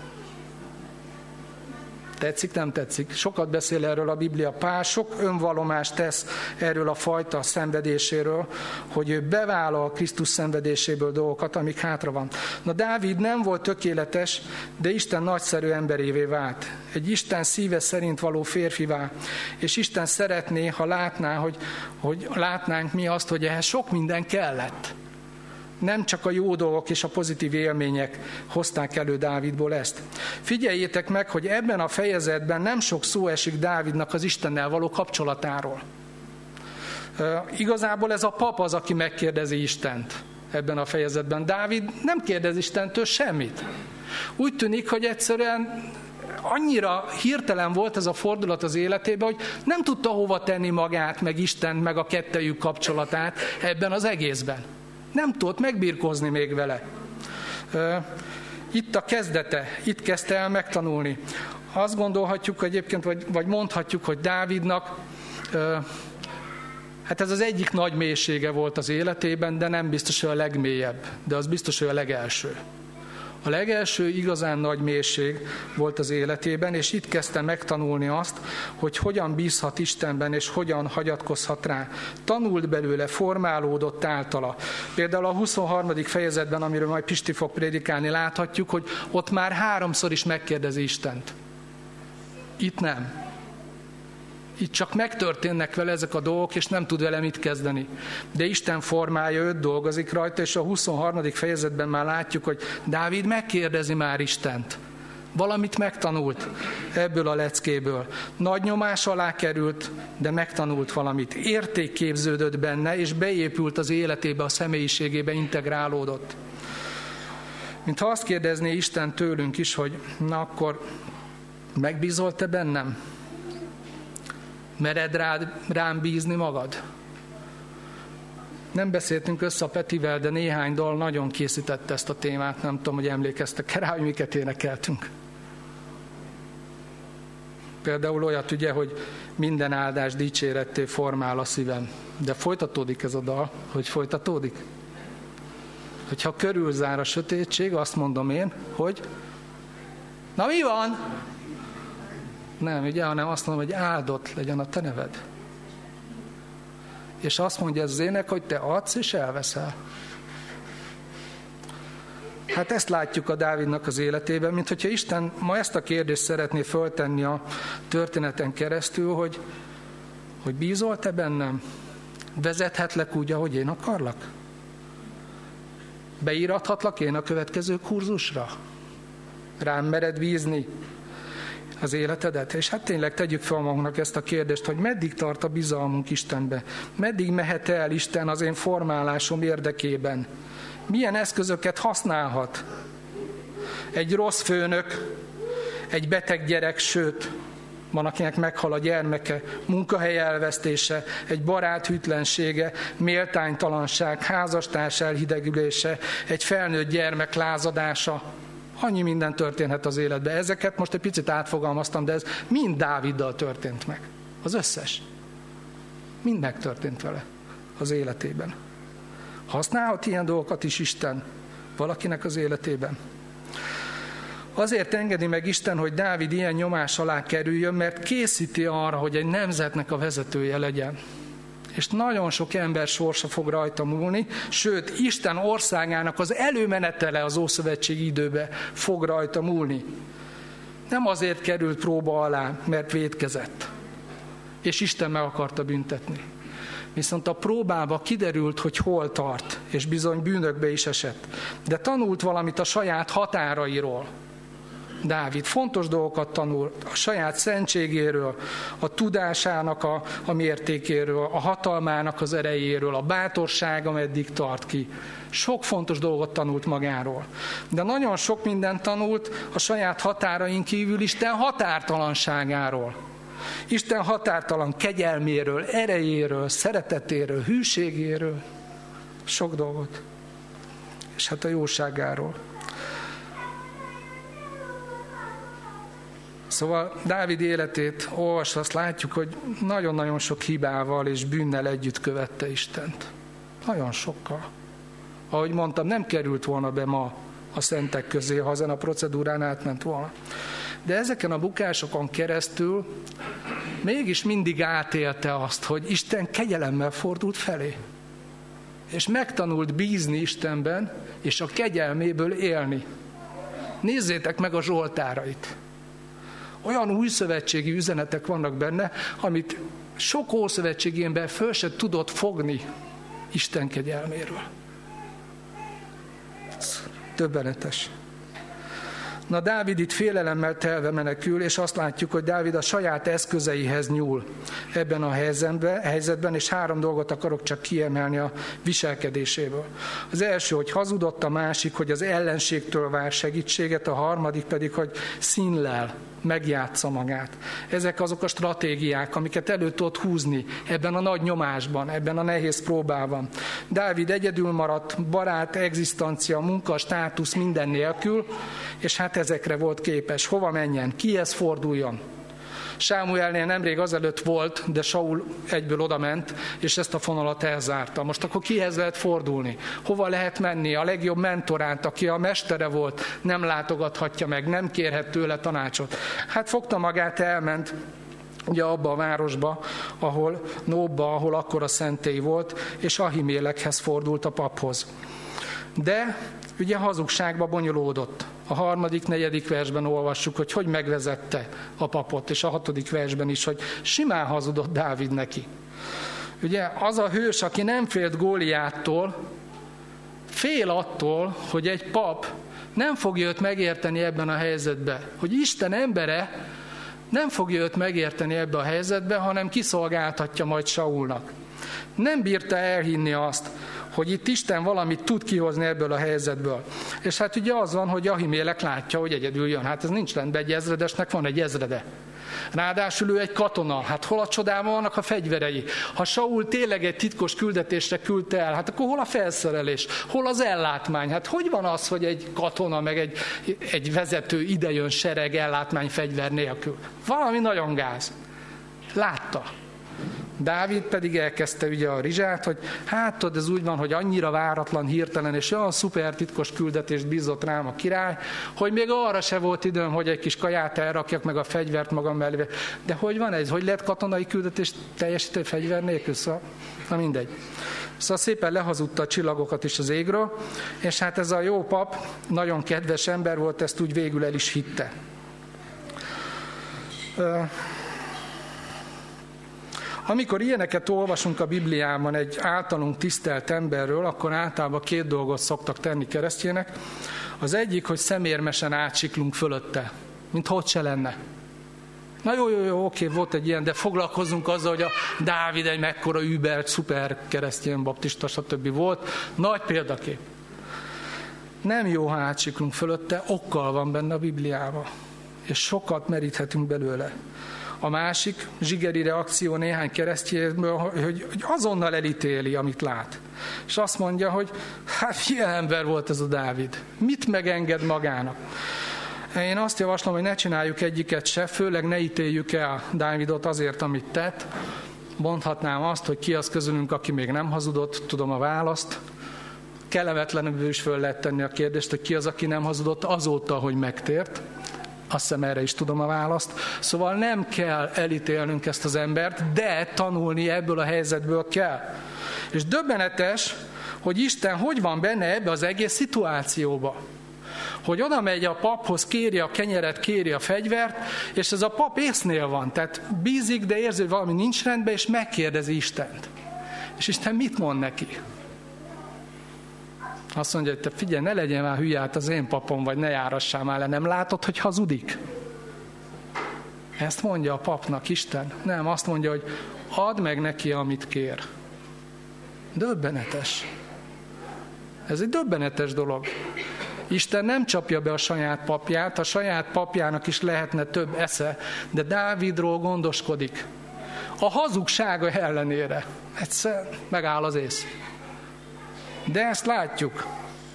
Tetszik, nem tetszik? Sokat beszél erről a Biblia. Pál sok önvallomást tesz erről a fajta szenvedéséről, hogy ő bevállal Krisztus szenvedéséből dolgokat, amik hátra van. Na, Dávid nem volt tökéletes, de Isten nagyszerű emberévé vált. Egy Isten szíve szerint való férfivá. És Isten szeretné, ha látná, hogy látnánk mi azt, hogy ehhez sok minden kellett. Nem csak a jó dolgok és a pozitív élmények hozták elő Dávidból ezt. Figyeljétek meg, hogy ebben a fejezetben nem sok szó esik Dávidnak az Istennel való kapcsolatáról. Igazából ez a pap az, aki megkérdezi Istent ebben a fejezetben. Dávid nem kérdez Istentől semmit. Úgy tűnik, hogy egyszerűen annyira hirtelen volt ez a fordulat az életében, hogy nem tudta hova tenni magát, meg Istent, meg a kettejük kapcsolatát ebben az egészben. Nem tudott megbirkózni még vele. Itt a kezdete, itt kezdte el megtanulni. Azt gondolhatjuk egyébként, vagy mondhatjuk, hogy Dávidnak, hát ez az egyik nagy mélysége volt az életében, de nem biztos, hogy a legmélyebb, de az biztos, hogy a legelső. A legelső igazán nagy mélység volt az életében, és itt kezdte megtanulni azt, hogy hogyan bízhat Istenben, és hogyan hagyatkozhat rá. Tanult belőle, formálódott általa. Például a 23. fejezetben, amiről majd Pisti fog prédikálni, láthatjuk, hogy ott már 3-szor is megkérdezi Istent. Itt nem. Itt csak megtörténnek vele ezek a dolgok, és nem tud vele mit kezdeni. De Isten formája őt, dolgozik rajta, és a 23. fejezetben már látjuk, hogy Dávid megkérdezi már Istent. Valamit megtanult ebből a leckéből. Nagy nyomás alá került, de megtanult valamit. Érték képződött benne, és beépült az életébe, a személyiségébe, integrálódott. Mintha azt kérdezné Isten tőlünk is, hogy na akkor megbízol te bennem? Mered rám bízni magad? Nem beszéltünk össze a Petivel, de néhány dal nagyon készítette ezt a témát. Nem tudom, hogy emlékeztek rá, hogy miket énekeltünk. Például olyat ugye, hogy minden áldás dicséretté formál a szívem. De folytatódik ez a dal, hogy folytatódik. Hogyha körülzár a sötétség, azt mondom én, hogy na mi van? Nem, ugye, hanem azt mondom, hogy áldott legyen a te neved. És azt mondja ez az ének, hogy te adsz és elveszel. Hát ezt látjuk a Dávidnak az életében, mint hogyha Isten ma ezt a kérdést szeretné föltenni a történeten keresztül, hogy bízol te bennem? Vezethetlek úgy, ahogy én akarlak? Beírathatlak én a következő kurzusra? Rám mered bízni az életedet? És hát tényleg tegyük fel magunknak ezt a kérdést, hogy meddig tart a bizalmunk Istenbe? Meddig mehet el Isten az én formálásom érdekében? Milyen eszközöket használhat? Egy rossz főnök, egy beteg gyerek, sőt, van, akinek meghal a gyermeke, munkahely elvesztése, egy barát hűtlensége, méltánytalanság, házastárs elhidegülése, egy felnőtt gyermek lázadása, Annyi minden történhet az életben. Ezeket most egy picit átfogalmaztam, de ez mind Dáviddal történt meg. Az összes. Mind megtörtént vele az életében. Használhat ilyen dolgokat is Isten valakinek az életében. Azért engedi meg Isten, hogy Dávid ilyen nyomás alá kerüljön, mert készíti arra, hogy egy nemzetnek a vezetője legyen. És nagyon sok ember sorsa fog rajta múlni, sőt, Isten országának az előmenetele az ószövetségi időbe fog rajta múlni. Nem azért került próba alá, mert vétkezett, és Isten meg akarta büntetni. Viszont a próbába kiderült, hogy hol tart, és bizony bűnökbe is esett. De tanult valamit a saját határairól. Dávid fontos dolgokat tanult a saját szentségéről, a tudásának a mértékéről, a hatalmának az erejéről, a bátorsága meddig tart ki. Sok fontos dolgot tanult magáról. De nagyon sok mindent tanult a saját határain kívül Isten határtalanságáról. Isten határtalan kegyelméről, erejéről, szeretetéről, hűségéről. Sok dolgot. És hát a jóságáról. Szóval Dávid életét olvasva azt látjuk, hogy nagyon-nagyon sok hibával és bűnnel együtt követte Istent. Nagyon sokkal. Ahogy mondtam, nem került volna be ma a szentek közé, ha ezen a procedúrán átment volna. De ezeken a bukásokon keresztül mégis mindig átélte azt, hogy Isten kegyelemmel fordult felé. És megtanult bízni Istenben, és a kegyelméből élni. Nézzétek meg a zsoltárait. Olyan újszövetségi üzenetek vannak benne, amit sok ószövetségi ember föl se tudott fogni Isten kegyelméről. Ez döbbenetes. Na, Dávid itt félelemmel telve menekül, és azt látjuk, hogy Dávid a saját eszközeihez nyúl ebben a helyzetben, és 3 dolgot akarok csak kiemelni a viselkedéséből. Az első, hogy hazudott, a másik, hogy az ellenségtől vár segítséget, a harmadik pedig, hogy színlel, megjátsza magát. Ezek azok a stratégiák, amiket elő tud húzni ebben a nagy nyomásban, ebben a nehéz próbában. Dávid egyedül maradt, barát, egzisztencia, munka, státusz minden nélkül, és hát ezekre volt képes. Hova menjen? Kihez forduljon? Sámuelnél nemrég azelőtt volt, de Saul egyből odament, és ezt a fonalat elzárta. Most akkor kihez lehet fordulni? Hova lehet menni? A legjobb mentorát, aki a mestere volt, nem látogathatja meg, nem kérhet tőle tanácsot. Hát fogta magát, elment ugye abba a városba, Nóbba, ahol akkor a szentély volt, és Ahimélekhez fordult, a paphoz. De ugye hazugságba bonyolódott. A 3.-4. versben olvassuk, hogy megvezette a papot, és a 6. versben is, hogy simán hazudott Dávid neki. Ugye az a hős, aki nem félt Góliáttól, fél attól, hogy egy pap nem fogja őt megérteni ebben a helyzetben. Hogy Isten embere nem fogja őt megérteni ebben a helyzetben, hanem kiszolgáltatja majd Saulnak. Nem bírta elhinni azt, hogy itt Isten valamit tud kihozni ebből a helyzetből. És hát ugye az van, hogy Ahimélek látja, hogy egyedül jön. Hát ez nincs rendben, egy ezredesnek van egy ezrede. Ráadásul ő egy katona. Hát hol a csodában vannak a fegyverei? Ha Saul tényleg egy titkos küldetésre küldte el, hát akkor hol a felszerelés? Hol az ellátmány? Hát hogy van az, hogy egy katona, meg egy vezető idejön sereg, ellátmány, fegyver nélkül? Valami nagyon gáz. Látta. Dávid pedig elkezdte ugye a rizsát, hogy hát tudod, ez úgy van, hogy annyira váratlan, hirtelen, és olyan szuper titkos küldetést bízott rám a király, hogy még arra se volt időm, hogy egy kis kaját elrakjak, meg a fegyvert magam mellé. De hogy van ez? Hogy lehet katonai küldetést teljesíteni fegyver nélkül? Szóval, na mindegy. Szóval szépen lehazudta a csillagokat is az égről, és hát ez a jó pap, nagyon kedves ember volt, ezt úgy végül el is hitte. Amikor ilyeneket olvasunk a Bibliában egy általunk tisztelt emberről, akkor általában 2 dolgot szoktak tenni keresztjének. Az egyik, hogy szemérmesen átsiklunk fölötte, mint hogy se lenne. Na jó, oké, volt egy ilyen, de foglalkozzunk azzal, hogy a Dávid egy mekkora über, szuper keresztény, baptista, stb. Volt. Nagy példakép. Nem jó, ha átsiklunk fölötte, okkal van benne a Bibliában. És sokat meríthetünk belőle. A másik zsigeri reakció néhány keresztjéből, hogy azonnal elítéli, amit lát. És azt mondja, hogy hát ilyen ember volt ez a Dávid. Mit megenged magának? Én azt javaslom, hogy ne csináljuk egyiket se, főleg ne ítéljük el Dávidot azért, amit tett. Mondhatnám azt, hogy ki az közülünk, aki még nem hazudott, tudom a választ. Kellemetlenül is föl lehet tenni a kérdést, hogy ki az, aki nem hazudott azóta, hogy megtért. Azt hiszem, erre is tudom a választ. Szóval nem kell elítélnünk ezt az embert, de tanulni ebből a helyzetből kell. És döbbenetes, hogy Isten hogy van benne ebbe az egész szituációba. Hogy oda megy a paphoz, kéri a kenyeret, kéri a fegyvert, és ez a pap észnél van. Tehát bízik, de érzi, hogy valami nincs rendben, és megkérdezi Istent. És Isten mit mond neki? Azt mondja, hogy te figyelj, ne legyen már hülye, hát az én papom, vagy ne járassál már le, nem látod, hogy hazudik? Ezt mondja a papnak Isten. Nem, azt mondja, hogy add meg neki, amit kér. Döbbenetes. Ez egy döbbenetes dolog. Isten nem csapja be a saját papját, a saját papjának is lehetne több esze, de Dávidról gondoskodik. A hazugsága ellenére. Egyszer megáll az ész. De ezt látjuk.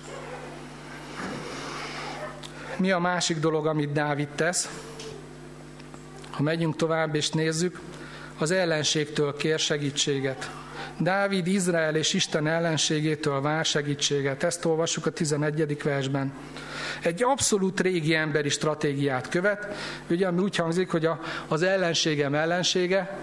Mi a másik dolog, amit Dávid tesz? Ha megyünk tovább és nézzük, az ellenségtől kér segítséget. Dávid Izrael és Isten ellenségétől vár segítséget. Ezt olvassuk a 11. versben. Egy abszolút régi emberi stratégiát követ. Ugye, ami úgy hangzik, hogy az ellenségem ellensége.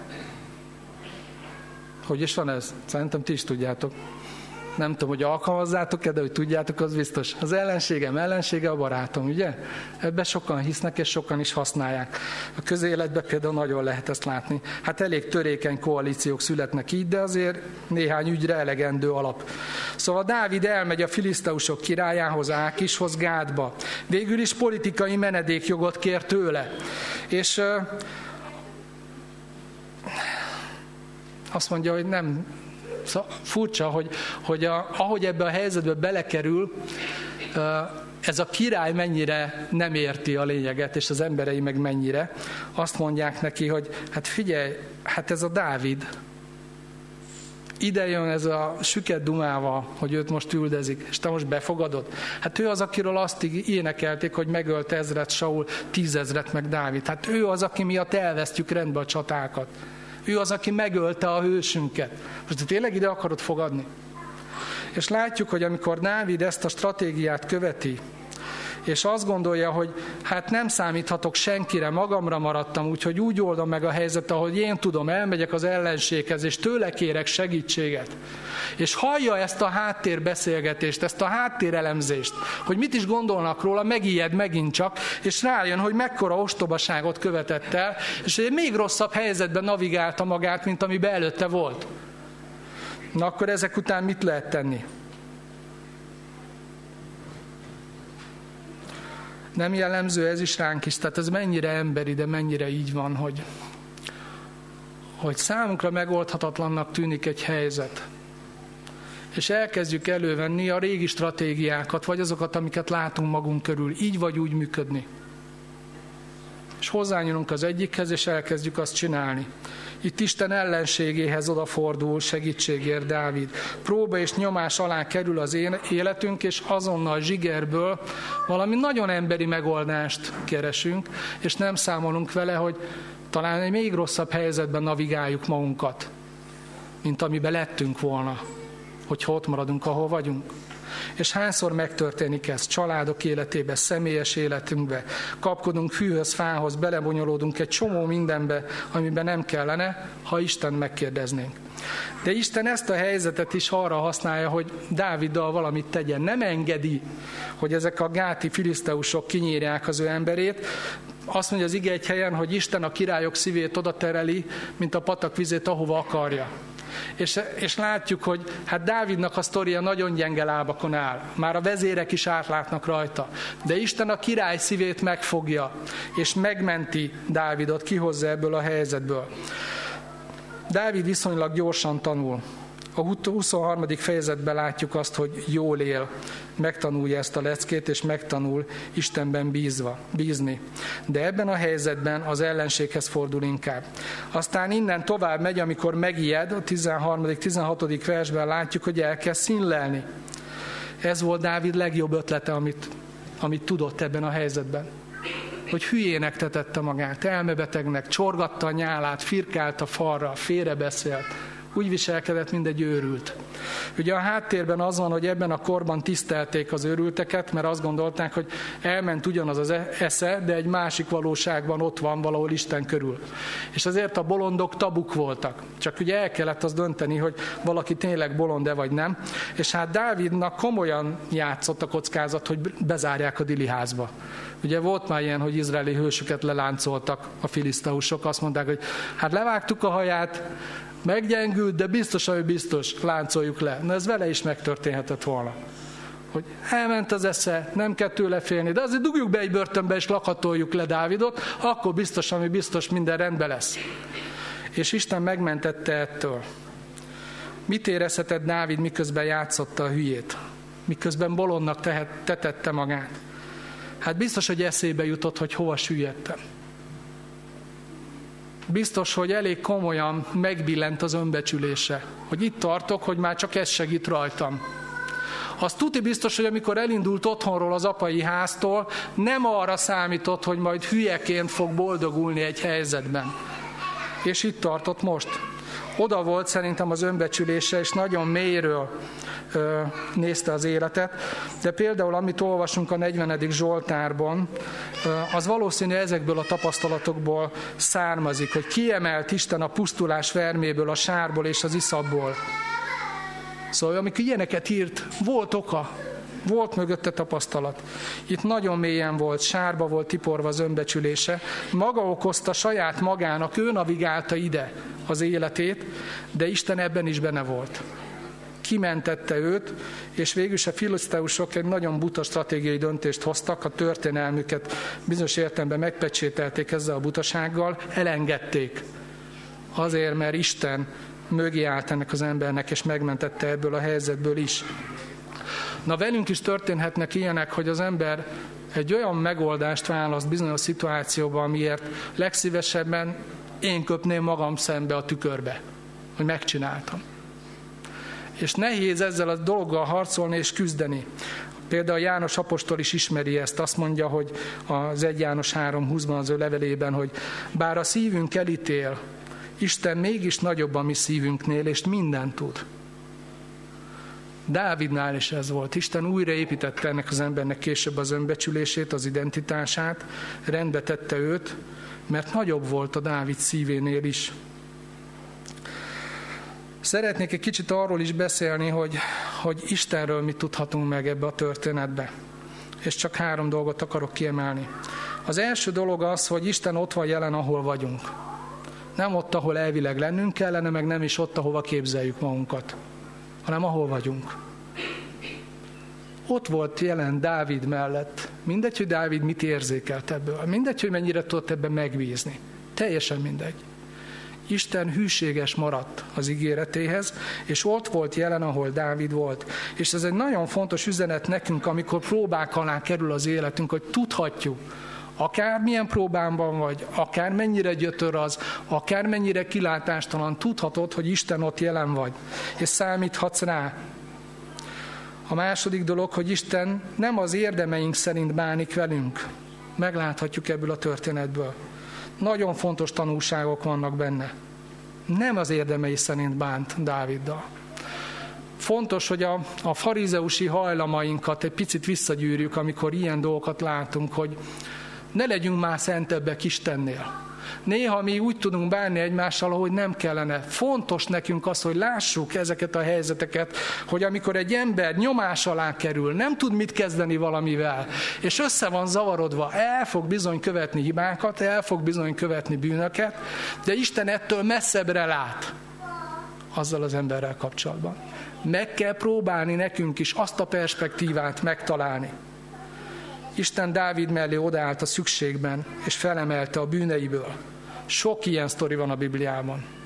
Hogy is van ez? Szerintem ti is tudjátok. Nem tudom, hogy alkalmazzátok-e, de hogy tudjátok, az biztos. Az ellenségem ellensége a barátom, ugye? Ebben sokan hisznek, és sokan is használják. A közéletben például nagyon lehet ezt látni. Hát elég törékeny koalíciók születnek így, de azért néhány ügyre elegendő alap. Szóval Dávid elmegy a filiszteusok királyához, Ákishoz, Gátba. Végül is politikai menedékjogot kér tőle. És azt mondja, hogy nem... Szóval furcsa, hogy ahogy ebbe a helyzetbe belekerül, ez a király mennyire nem érti a lényeget, és az emberei meg mennyire. Azt mondják neki, hogy hát figyelj, hát ez a Dávid. Ide jön ez a süket dumával, hogy őt most üldezik, és te most befogadod. Hát ő az, akiről azt énekelték, hogy megölte ezret Saul, 10 000 meg Dávid. Hát ő az, aki miatt elvesztjük rendbe a csatákat. Ő az, aki megölte a hősünket. Most tényleg ide akarod fogadni? És látjuk, hogy amikor Dávid ezt a stratégiát követi, és azt gondolja, hogy hát nem számíthatok senkire, magamra maradtam, úgyhogy úgy oldom meg a helyzetet, ahogy én tudom, elmegyek az ellenséghez, és tőle kérek segítséget. És hallja ezt a háttérbeszélgetést, ezt a háttérelemzést, hogy mit is gondolnak róla, megijed megint csak, és rájön, hogy mekkora ostobaságot követett el, és egy még rosszabb helyzetben navigálta magát, mint amiben előtte volt. Na akkor ezek után mit lehet tenni? Nem jellemző ez is ránk is, tehát ez mennyire emberi, de mennyire így van, hogy számunkra megoldhatatlannak tűnik egy helyzet. És elkezdjük elővenni a régi stratégiákat, vagy azokat, amiket látunk magunk körül, így vagy úgy működni. És hozzányúlunk az egyikhez, és elkezdjük azt csinálni. Itt Isten ellenségéhez odafordul segítségért Dávid. Próba és nyomás alá kerül az életünk, és azonnal zsigerből valami nagyon emberi megoldást keresünk, és nem számolunk vele, hogy talán egy még rosszabb helyzetben navigáljuk magunkat, mint amiben lettünk volna, hogyha ott maradunk, ahol vagyunk. És hányszor megtörténik ez családok életébe, személyes életünkbe, kapkodunk fűhöz, fához, belebonyolódunk egy csomó mindenbe, amiben nem kellene, ha Isten megkérdeznénk. De Isten ezt a helyzetet is arra használja, hogy Dáviddal valamit tegyen. Nem engedi, hogy ezek a gáti filiszteusok kinyírják az ő emberét. Azt mondja az ige egy helyen, hogy Isten a királyok szívét oda tereli, mint a patak vizét, ahova akarja. És látjuk, hogy hát Dávidnak a sztoria nagyon gyenge lábakon áll. Már a vezérek is átlátnak rajta. De Isten a király szívét megfogja, és megmenti Dávidot, kihozza ebből a helyzetből. Dávid viszonylag gyorsan tanul. A 23. fejezetben látjuk azt, hogy jól él, megtanulja ezt a leckét, és megtanul Istenben bízni. De ebben a helyzetben az ellenséghez fordul inkább. Aztán innen tovább megy, amikor megijed, a 13.-16. versben látjuk, hogy elkezd színlelni. Ez volt Dávid legjobb ötlete, amit tudott ebben a helyzetben. Hogy hülyének tetette magát, elmebetegnek, csorgatta a nyálát, firkált a falra, félrebeszélt, úgy viselkedett, mint egy őrült. Ugye a háttérben az van, hogy ebben a korban tisztelték az őrülteket, mert azt gondolták, hogy elment ugyanaz az esze, de egy másik valóságban ott van valahol Isten körül. És azért a bolondok tabuk voltak. Csak ugye el kellett az dönteni, hogy valaki tényleg bolond-e vagy nem. És hát Dávidnak komolyan játszott a kockázat, hogy bezárják a diliházba. Ugye volt már ilyen, hogy izraeli hősöket leláncoltak a filiszteusok, azt mondták, hogy hát levágtuk a haját, meggyengült, de biztos, hogy biztos, láncoljuk le. Na ez vele is megtörténhetett volna. Hogy elment az esze, nem kell tőle félni, de azért dugjuk be egy börtönbe és lakatoljuk le Dávidot, akkor biztos, ami biztos, minden rendben lesz. És Isten megmentette ettől. Mit érezhetett Dávid, miközben játszotta a hülyét? Miközben bolondnak tetette magát? Hát biztos, hogy eszébe jutott, hogy hova süllyedtem. Biztos, hogy elég komolyan megbillent az önbecsülése, hogy itt tartok, hogy már csak ez segít rajtam. Az tuti biztos, hogy amikor elindult otthonról az apai háztól, nem arra számított, hogy majd hülyeként fog boldogulni egy helyzetben. És itt tartott most. Oda volt szerintem az önbecsülése, és nagyon mélyről nézte az életet, de például amit olvasunk a 40. Zsoltárban, az valószínű ezekből a tapasztalatokból származik, hogy kiemelt Isten a pusztulás verméből, a sárból és az iszapból. Szóval amikor ilyeneket írt, volt oka, volt mögötte tapasztalat. Itt nagyon mélyen volt, sárba volt tiporva az önbecsülése, maga okozta saját magának, ő navigálta ide az életét, de Isten ebben is benne volt. Kimentette őt, és végül is a filiszteusok egy nagyon buta stratégiai döntést hoztak, a történelmüket bizonyos értelemben megpecsételték ezzel a butasággal, elengedték. Azért, mert Isten mögé állt ennek az embernek, és megmentette ebből a helyzetből is. Na velünk is történhetnek ilyenek, hogy az ember egy olyan megoldást választ bizonyos szituációban, amiért legszívesebben én köpném magam szembe a tükörbe, hogy megcsináltam. És nehéz ezzel a dologgal harcolni és küzdeni. Például János apostol is ismeri ezt, azt mondja, hogy az 1 János 3:20-ban az ő levelében, hogy bár a szívünk elítél, Isten mégis nagyobb a mi szívünknél, és mindent tud. Dávidnál is ez volt. Isten újraépítette ennek az embernek később az önbecsülését, az identitását, rendbe tette őt, mert nagyobb volt a Dávid szívénél is. Szeretnék egy kicsit arról is beszélni, hogy Istenről mit tudhatunk meg ebbe a történetbe. És csak 3 dolgot akarok kiemelni. Az első dolog az, hogy Isten ott van jelen, ahol vagyunk. Nem ott, ahol elvileg lennünk kellene, meg nem is ott, ahova képzeljük magunkat, hanem ahol vagyunk. Ott volt jelen Dávid mellett. Mindegy, hogy Dávid mit érzékelt ebből. Mindegy, hogy mennyire tudott ebben megbízni. Teljesen mindegy. Isten hűséges maradt az ígéretéhez, és ott volt jelen, ahol Dávid volt. És ez egy nagyon fontos üzenet nekünk, amikor próbák alá kerül az életünk, hogy tudhatjuk, akármilyen próbában vagy, akármennyire gyötör az, akármennyire kilátástalan, tudhatod, hogy Isten ott jelen vagy, és számíthatsz rá. A második dolog, hogy Isten nem az érdemeink szerint bánik velünk. Megláthatjuk ebből a történetből. Nagyon fontos tanulságok vannak benne. Nem az érdemei szerint bánt Dáviddal. Fontos, hogy a farizeusi hajlamainkat egy picit visszagyűrjük, amikor ilyen dolgokat látunk, hogy ne legyünk már szentebbek Istennél. Néha mi úgy tudunk bánni egymással, ahogy nem kellene. Fontos nekünk az, hogy lássuk ezeket a helyzeteket, hogy amikor egy ember nyomás alá kerül, nem tud mit kezdeni valamivel, és össze van zavarodva, el fog bizony követni hibákat, el fog bizony követni bűnöket, de Isten ettől messzebbre lát azzal az emberrel kapcsolatban. Meg kell próbálni nekünk is azt a perspektívát megtalálni. Isten Dávid mellé odaállt a szükségben, és felemelte a bűneiből. Sok ilyen sztori van a Bibliában.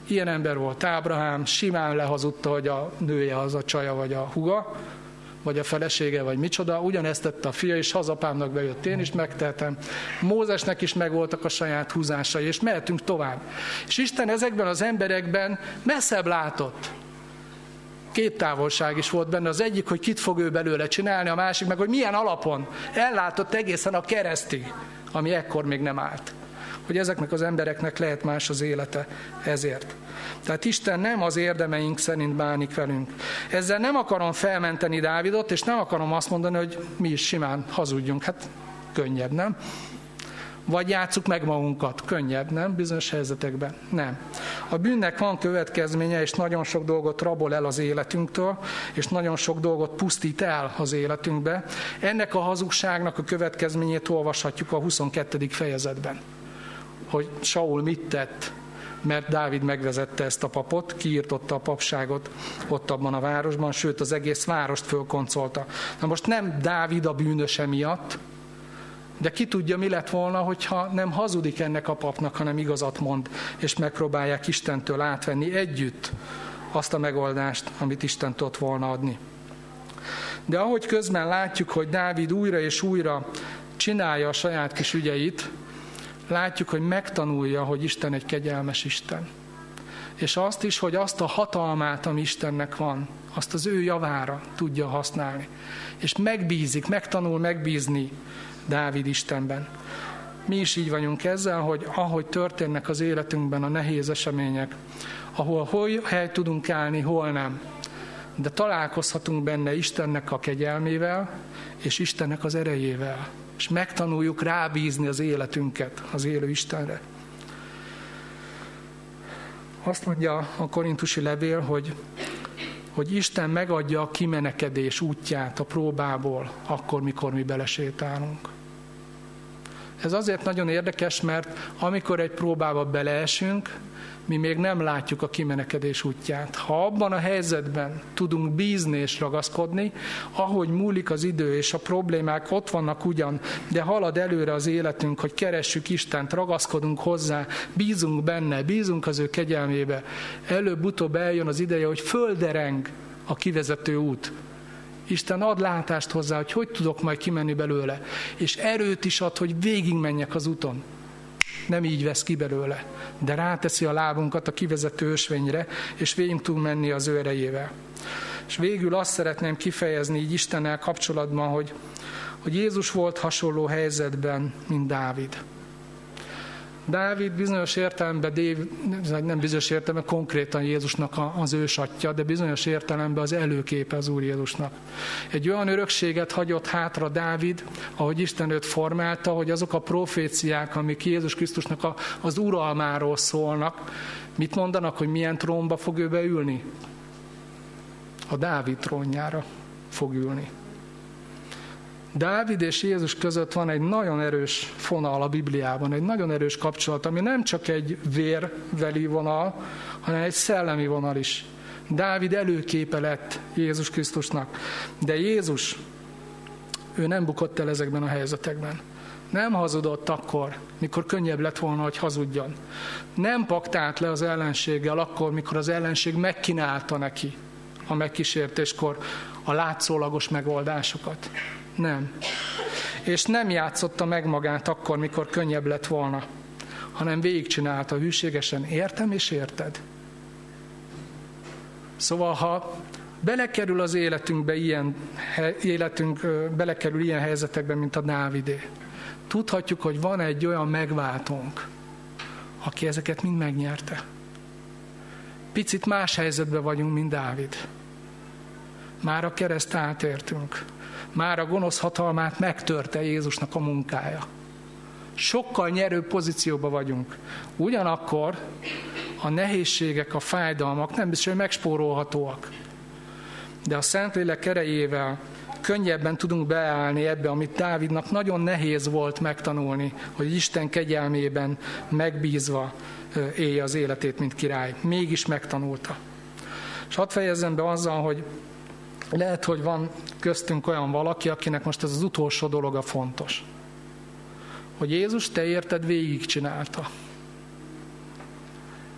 Ilyen ember volt Ábrahám, simán lehazudta, hogy a nője az a csaja, vagy a húga, vagy a felesége, vagy micsoda. Ugyanezt tette a fia, és hazapámnak bejött, én is megtehetem. Mózesnek is megvoltak a saját húzásai, és mehetünk tovább. És Isten ezekben az emberekben messzebb látott. Két távolság is volt benne. Az egyik, hogy kit fog ő belőle csinálni, a másik meg, hogy milyen alapon. Ellátott egészen a keresztig, ami ekkor még nem állt. Hogy ezeknek az embereknek lehet más az élete ezért. Tehát Isten nem az érdemeink szerint bánik velünk. Ezzel nem akarom felmenteni Dávidot, és nem akarom azt mondani, hogy mi is simán hazudjunk. Hát könnyebb, nem? Vagy játsszuk meg magunkat. Könnyebb, nem? Bizonyos helyzetekben. Nem. A bűnnek van következménye, és nagyon sok dolgot rabol el az életünktől, és nagyon sok dolgot pusztít el az életünkbe. Ennek a hazugságnak a következményét olvashatjuk a 22. fejezetben. Hogy Saul mit tett, mert Dávid megvezette ezt a papot, kiirtotta a papságot ott abban a városban, sőt az egész várost fölkoncolta. Na most nem Dávid a bűnöse miatt, de ki tudja, mi lett volna, hogyha nem hazudik ennek a papnak, hanem igazat mond, és megpróbálják Istentől átvenni együtt azt a megoldást, amit Isten tudott volna adni. De ahogy közben látjuk, hogy Dávid újra és újra csinálja a saját kis ügyeit, látjuk, hogy megtanulja, hogy Isten egy kegyelmes Isten. És azt is, hogy azt a hatalmát, ami Istennek van, azt az ő javára tudja használni. És megtanul megbízni Dávid Istenben. Mi is így vagyunk ezzel, hogy ahogy történnek az életünkben a nehéz események, ahol hely tudunk állni, hol nem. De találkozhatunk benne Istennek a kegyelmével, és Istennek az erejével. És megtanuljuk rábízni az életünket az élő Istenre. Azt mondja a korintusi levél, hogy Isten megadja a kimenekedés útját a próbából, akkor, mikor mi belesétálunk. Ez azért nagyon érdekes, mert amikor egy próbába beleesünk, mi még nem látjuk a kimenekedés útját. Ha abban a helyzetben tudunk bízni és ragaszkodni, ahogy múlik az idő és a problémák ott vannak ugyan, de halad előre az életünk, hogy keressük Istent, ragaszkodunk hozzá, bízunk benne, bízunk az ő kegyelmébe, előbb-utóbb eljön az ideje, hogy földereng a kivezető út. Isten ad látást hozzá, hogy tudok majd kimenni belőle, és erőt is ad, hogy végigmenjek az úton. Nem így vesz ki belőle, de ráteszi a lábunkat a kivezető ösvényre, és végig tud menni az ő erejével. És végül azt szeretném kifejezni így Istennel kapcsolatban, hogy Jézus volt hasonló helyzetben, mint Dávid. Dávid bizonyos értelemben, nem bizonyos értelemben, konkrétan Jézusnak az ősatja, de bizonyos értelemben az előképe az Úr Jézusnak. Egy olyan örökséget hagyott hátra Dávid, ahogy Isten őt formálta, hogy azok a proféciák, amik Jézus Krisztusnak az uralmáról szólnak, mit mondanak, hogy milyen trónba fog ő beülni? A Dávid trónjára fog ülni. Dávid és Jézus között van egy nagyon erős fonal a Bibliában, egy nagyon erős kapcsolat, ami nem csak egy vérveli vonal, hanem egy szellemi vonal is. Dávid előképe lett Jézus Krisztusnak, de Jézus, ő nem bukott el ezekben a helyzetekben. Nem hazudott akkor, mikor könnyebb lett volna, hogy hazudjon. Nem paktált le az ellenséggel akkor, mikor az ellenség megkínálta neki a megkísértéskor a látszólagos megoldásokat. Nem. És nem játszotta meg magát akkor, mikor könnyebb lett volna, hanem végigcsinálta hűségesen. Értem és érted? Szóval, ha belekerül az életünkbe belekerül ilyen helyzetekben, mint a Dávidé, tudhatjuk, hogy van egy olyan megváltónk, aki ezeket mind megnyerte. Picit más helyzetben vagyunk, mint Dávid. Már a kereszt átértünk. Már a gonosz hatalmát megtörte Jézusnak a munkája. Sokkal nyerőbb pozícióban vagyunk. Ugyanakkor a nehézségek, a fájdalmak nem biztos, hogy megspórolhatóak. De a Szentlélek erejével könnyebben tudunk beállni ebbe, amit Dávidnak nagyon nehéz volt megtanulni, hogy Isten kegyelmében megbízva élje az életét, mint király. Mégis megtanulta. És hadd fejezzem be azzal, hogy lehet, hogy van köztünk olyan valaki, akinek most ez az utolsó dolog a fontos. Hogy Jézus te érted végigcsinálta.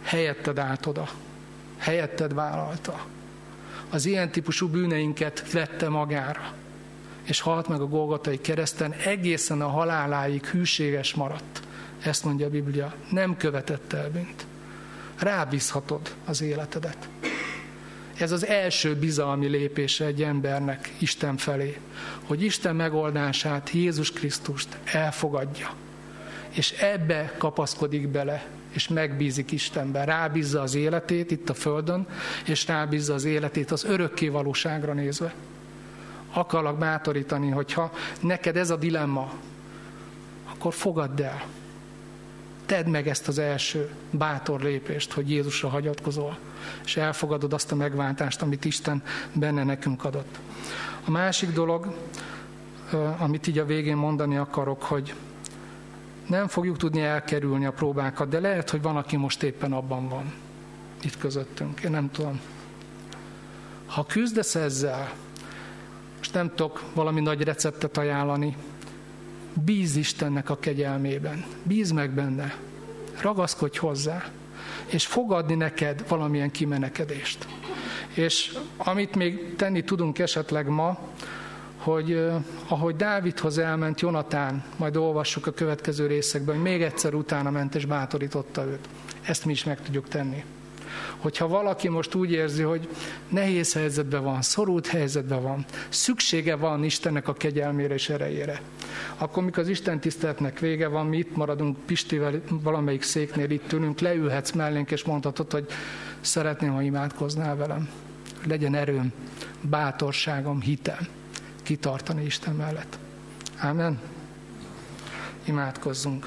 helyetted állt oda, helyetted vállalta. Az ilyen típusú bűneinket vette magára, és halt meg a Golgotai kereszten, egészen a haláláig hűséges maradt. Ezt mondja a Biblia, nem követett el bűnt. Rábízhatod az életedet. Ez az első bizalmi lépése egy embernek Isten felé, hogy Isten megoldását, Jézus Krisztust elfogadja, és ebbe kapaszkodik bele, és megbízik Istenben. Rábízza az életét itt a földön, és rábízza az életét az örökké valóságra nézve. Akarlak bátorítani, hogyha neked ez a dilemma, akkor fogadd el. Tedd meg ezt az első bátor lépést, hogy Jézusra hagyatkozol, és elfogadod azt a megváltást, amit Isten benne nekünk adott. A másik dolog, amit így a végén mondani akarok, hogy nem fogjuk tudni elkerülni a próbákat, de lehet, hogy van, aki most éppen abban van, itt közöttünk. Én nem tudom. Ha küzdesz ezzel, most nem tudok valami nagy receptet ajánlani, bízz Istennek a kegyelmében, bízz meg benne, ragaszkodj hozzá, és fogadni neked valamilyen kimenekedést. És amit még tenni tudunk esetleg ma, hogy ahogy Dávidhoz elment Jonatán, majd olvassuk a következő részekben, hogy még egyszer utána ment és bátorította őt. Ezt mi is meg tudjuk tenni. Hogyha valaki most úgy érzi, hogy nehéz helyzetben van, szorult helyzetben van, szüksége van Istennek a kegyelmére és erejére, akkor mikor az Isten tiszteletnek vége van, mi itt maradunk Pistivel, valamelyik széknél itt ülünk, leülhetsz mellénk és mondhatod, hogy szeretném, ha imádkoznál velem. Legyen erőm, bátorságom, hitem kitartani Isten mellett. Ámen. Imádkozzunk.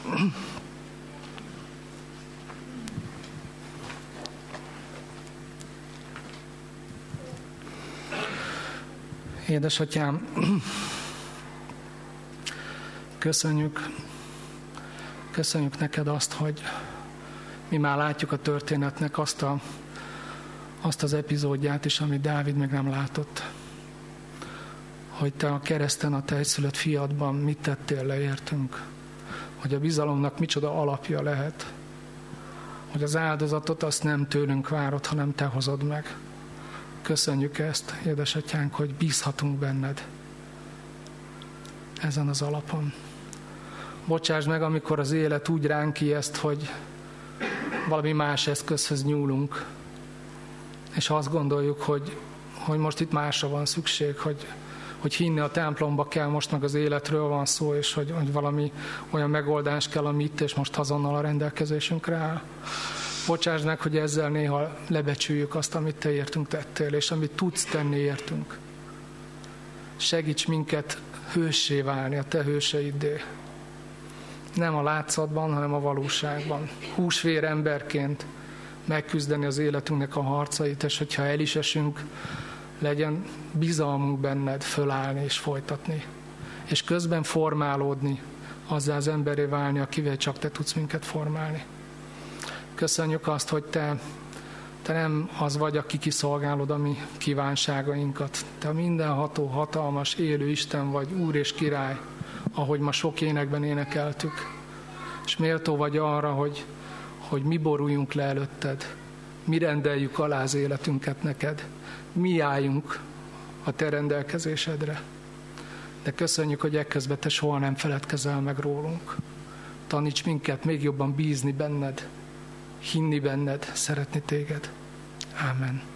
Édesatyám, köszönjük neked azt, hogy mi már látjuk a történetnek azt az epizódját is, amit Dávid meg nem látott. Hogy te a kereszten a te egyszülött fiadban mit tettél le értünk. Hogy a bizalomnak micsoda alapja lehet. Hogy az áldozatot azt nem tőlünk várod, hanem te hozod meg. Köszönjük ezt, édesatyánk, hogy bízhatunk benned ezen az alapon. Bocsásd meg, amikor az élet úgy ránk ijeszt, hogy valami más eszközhöz nyúlunk, és azt gondoljuk, hogy most itt másra van szükség, hogy hinni a templomba kell, most meg az életről van szó, és hogy valami olyan megoldás kell, ami itt és most azonnal a rendelkezésünkre áll. Bocsásd meg, hogy ezzel néha lebecsüljük azt, amit te értünk tettél, és amit tudsz tenni értünk. Segíts minket hőssé válni a te hőseiddé. Nem a látszatban, hanem a valóságban. Húsvér emberként megküzdeni az életünknek a harcait, és hogyha el is esünk, legyen bizalmunk benned fölállni és folytatni. És közben formálódni, azzá az emberré válni, akivel csak te tudsz minket formálni. Köszönjük azt, hogy te nem az vagy, aki kiszolgálod a mi kívánságainkat. Te mindenható, hatalmas, élő Isten vagy, Úr és Király, ahogy ma sok énekben énekeltük. És méltó vagy arra, hogy mi boruljunk le előtted, mi rendeljük alá az életünket neked, mi álljunk a te rendelkezésedre. De köszönjük, hogy ekközben te soha nem feledkezel meg rólunk. Taníts minket még jobban bízni benned, hinni benned, szeretni téged. Ámen.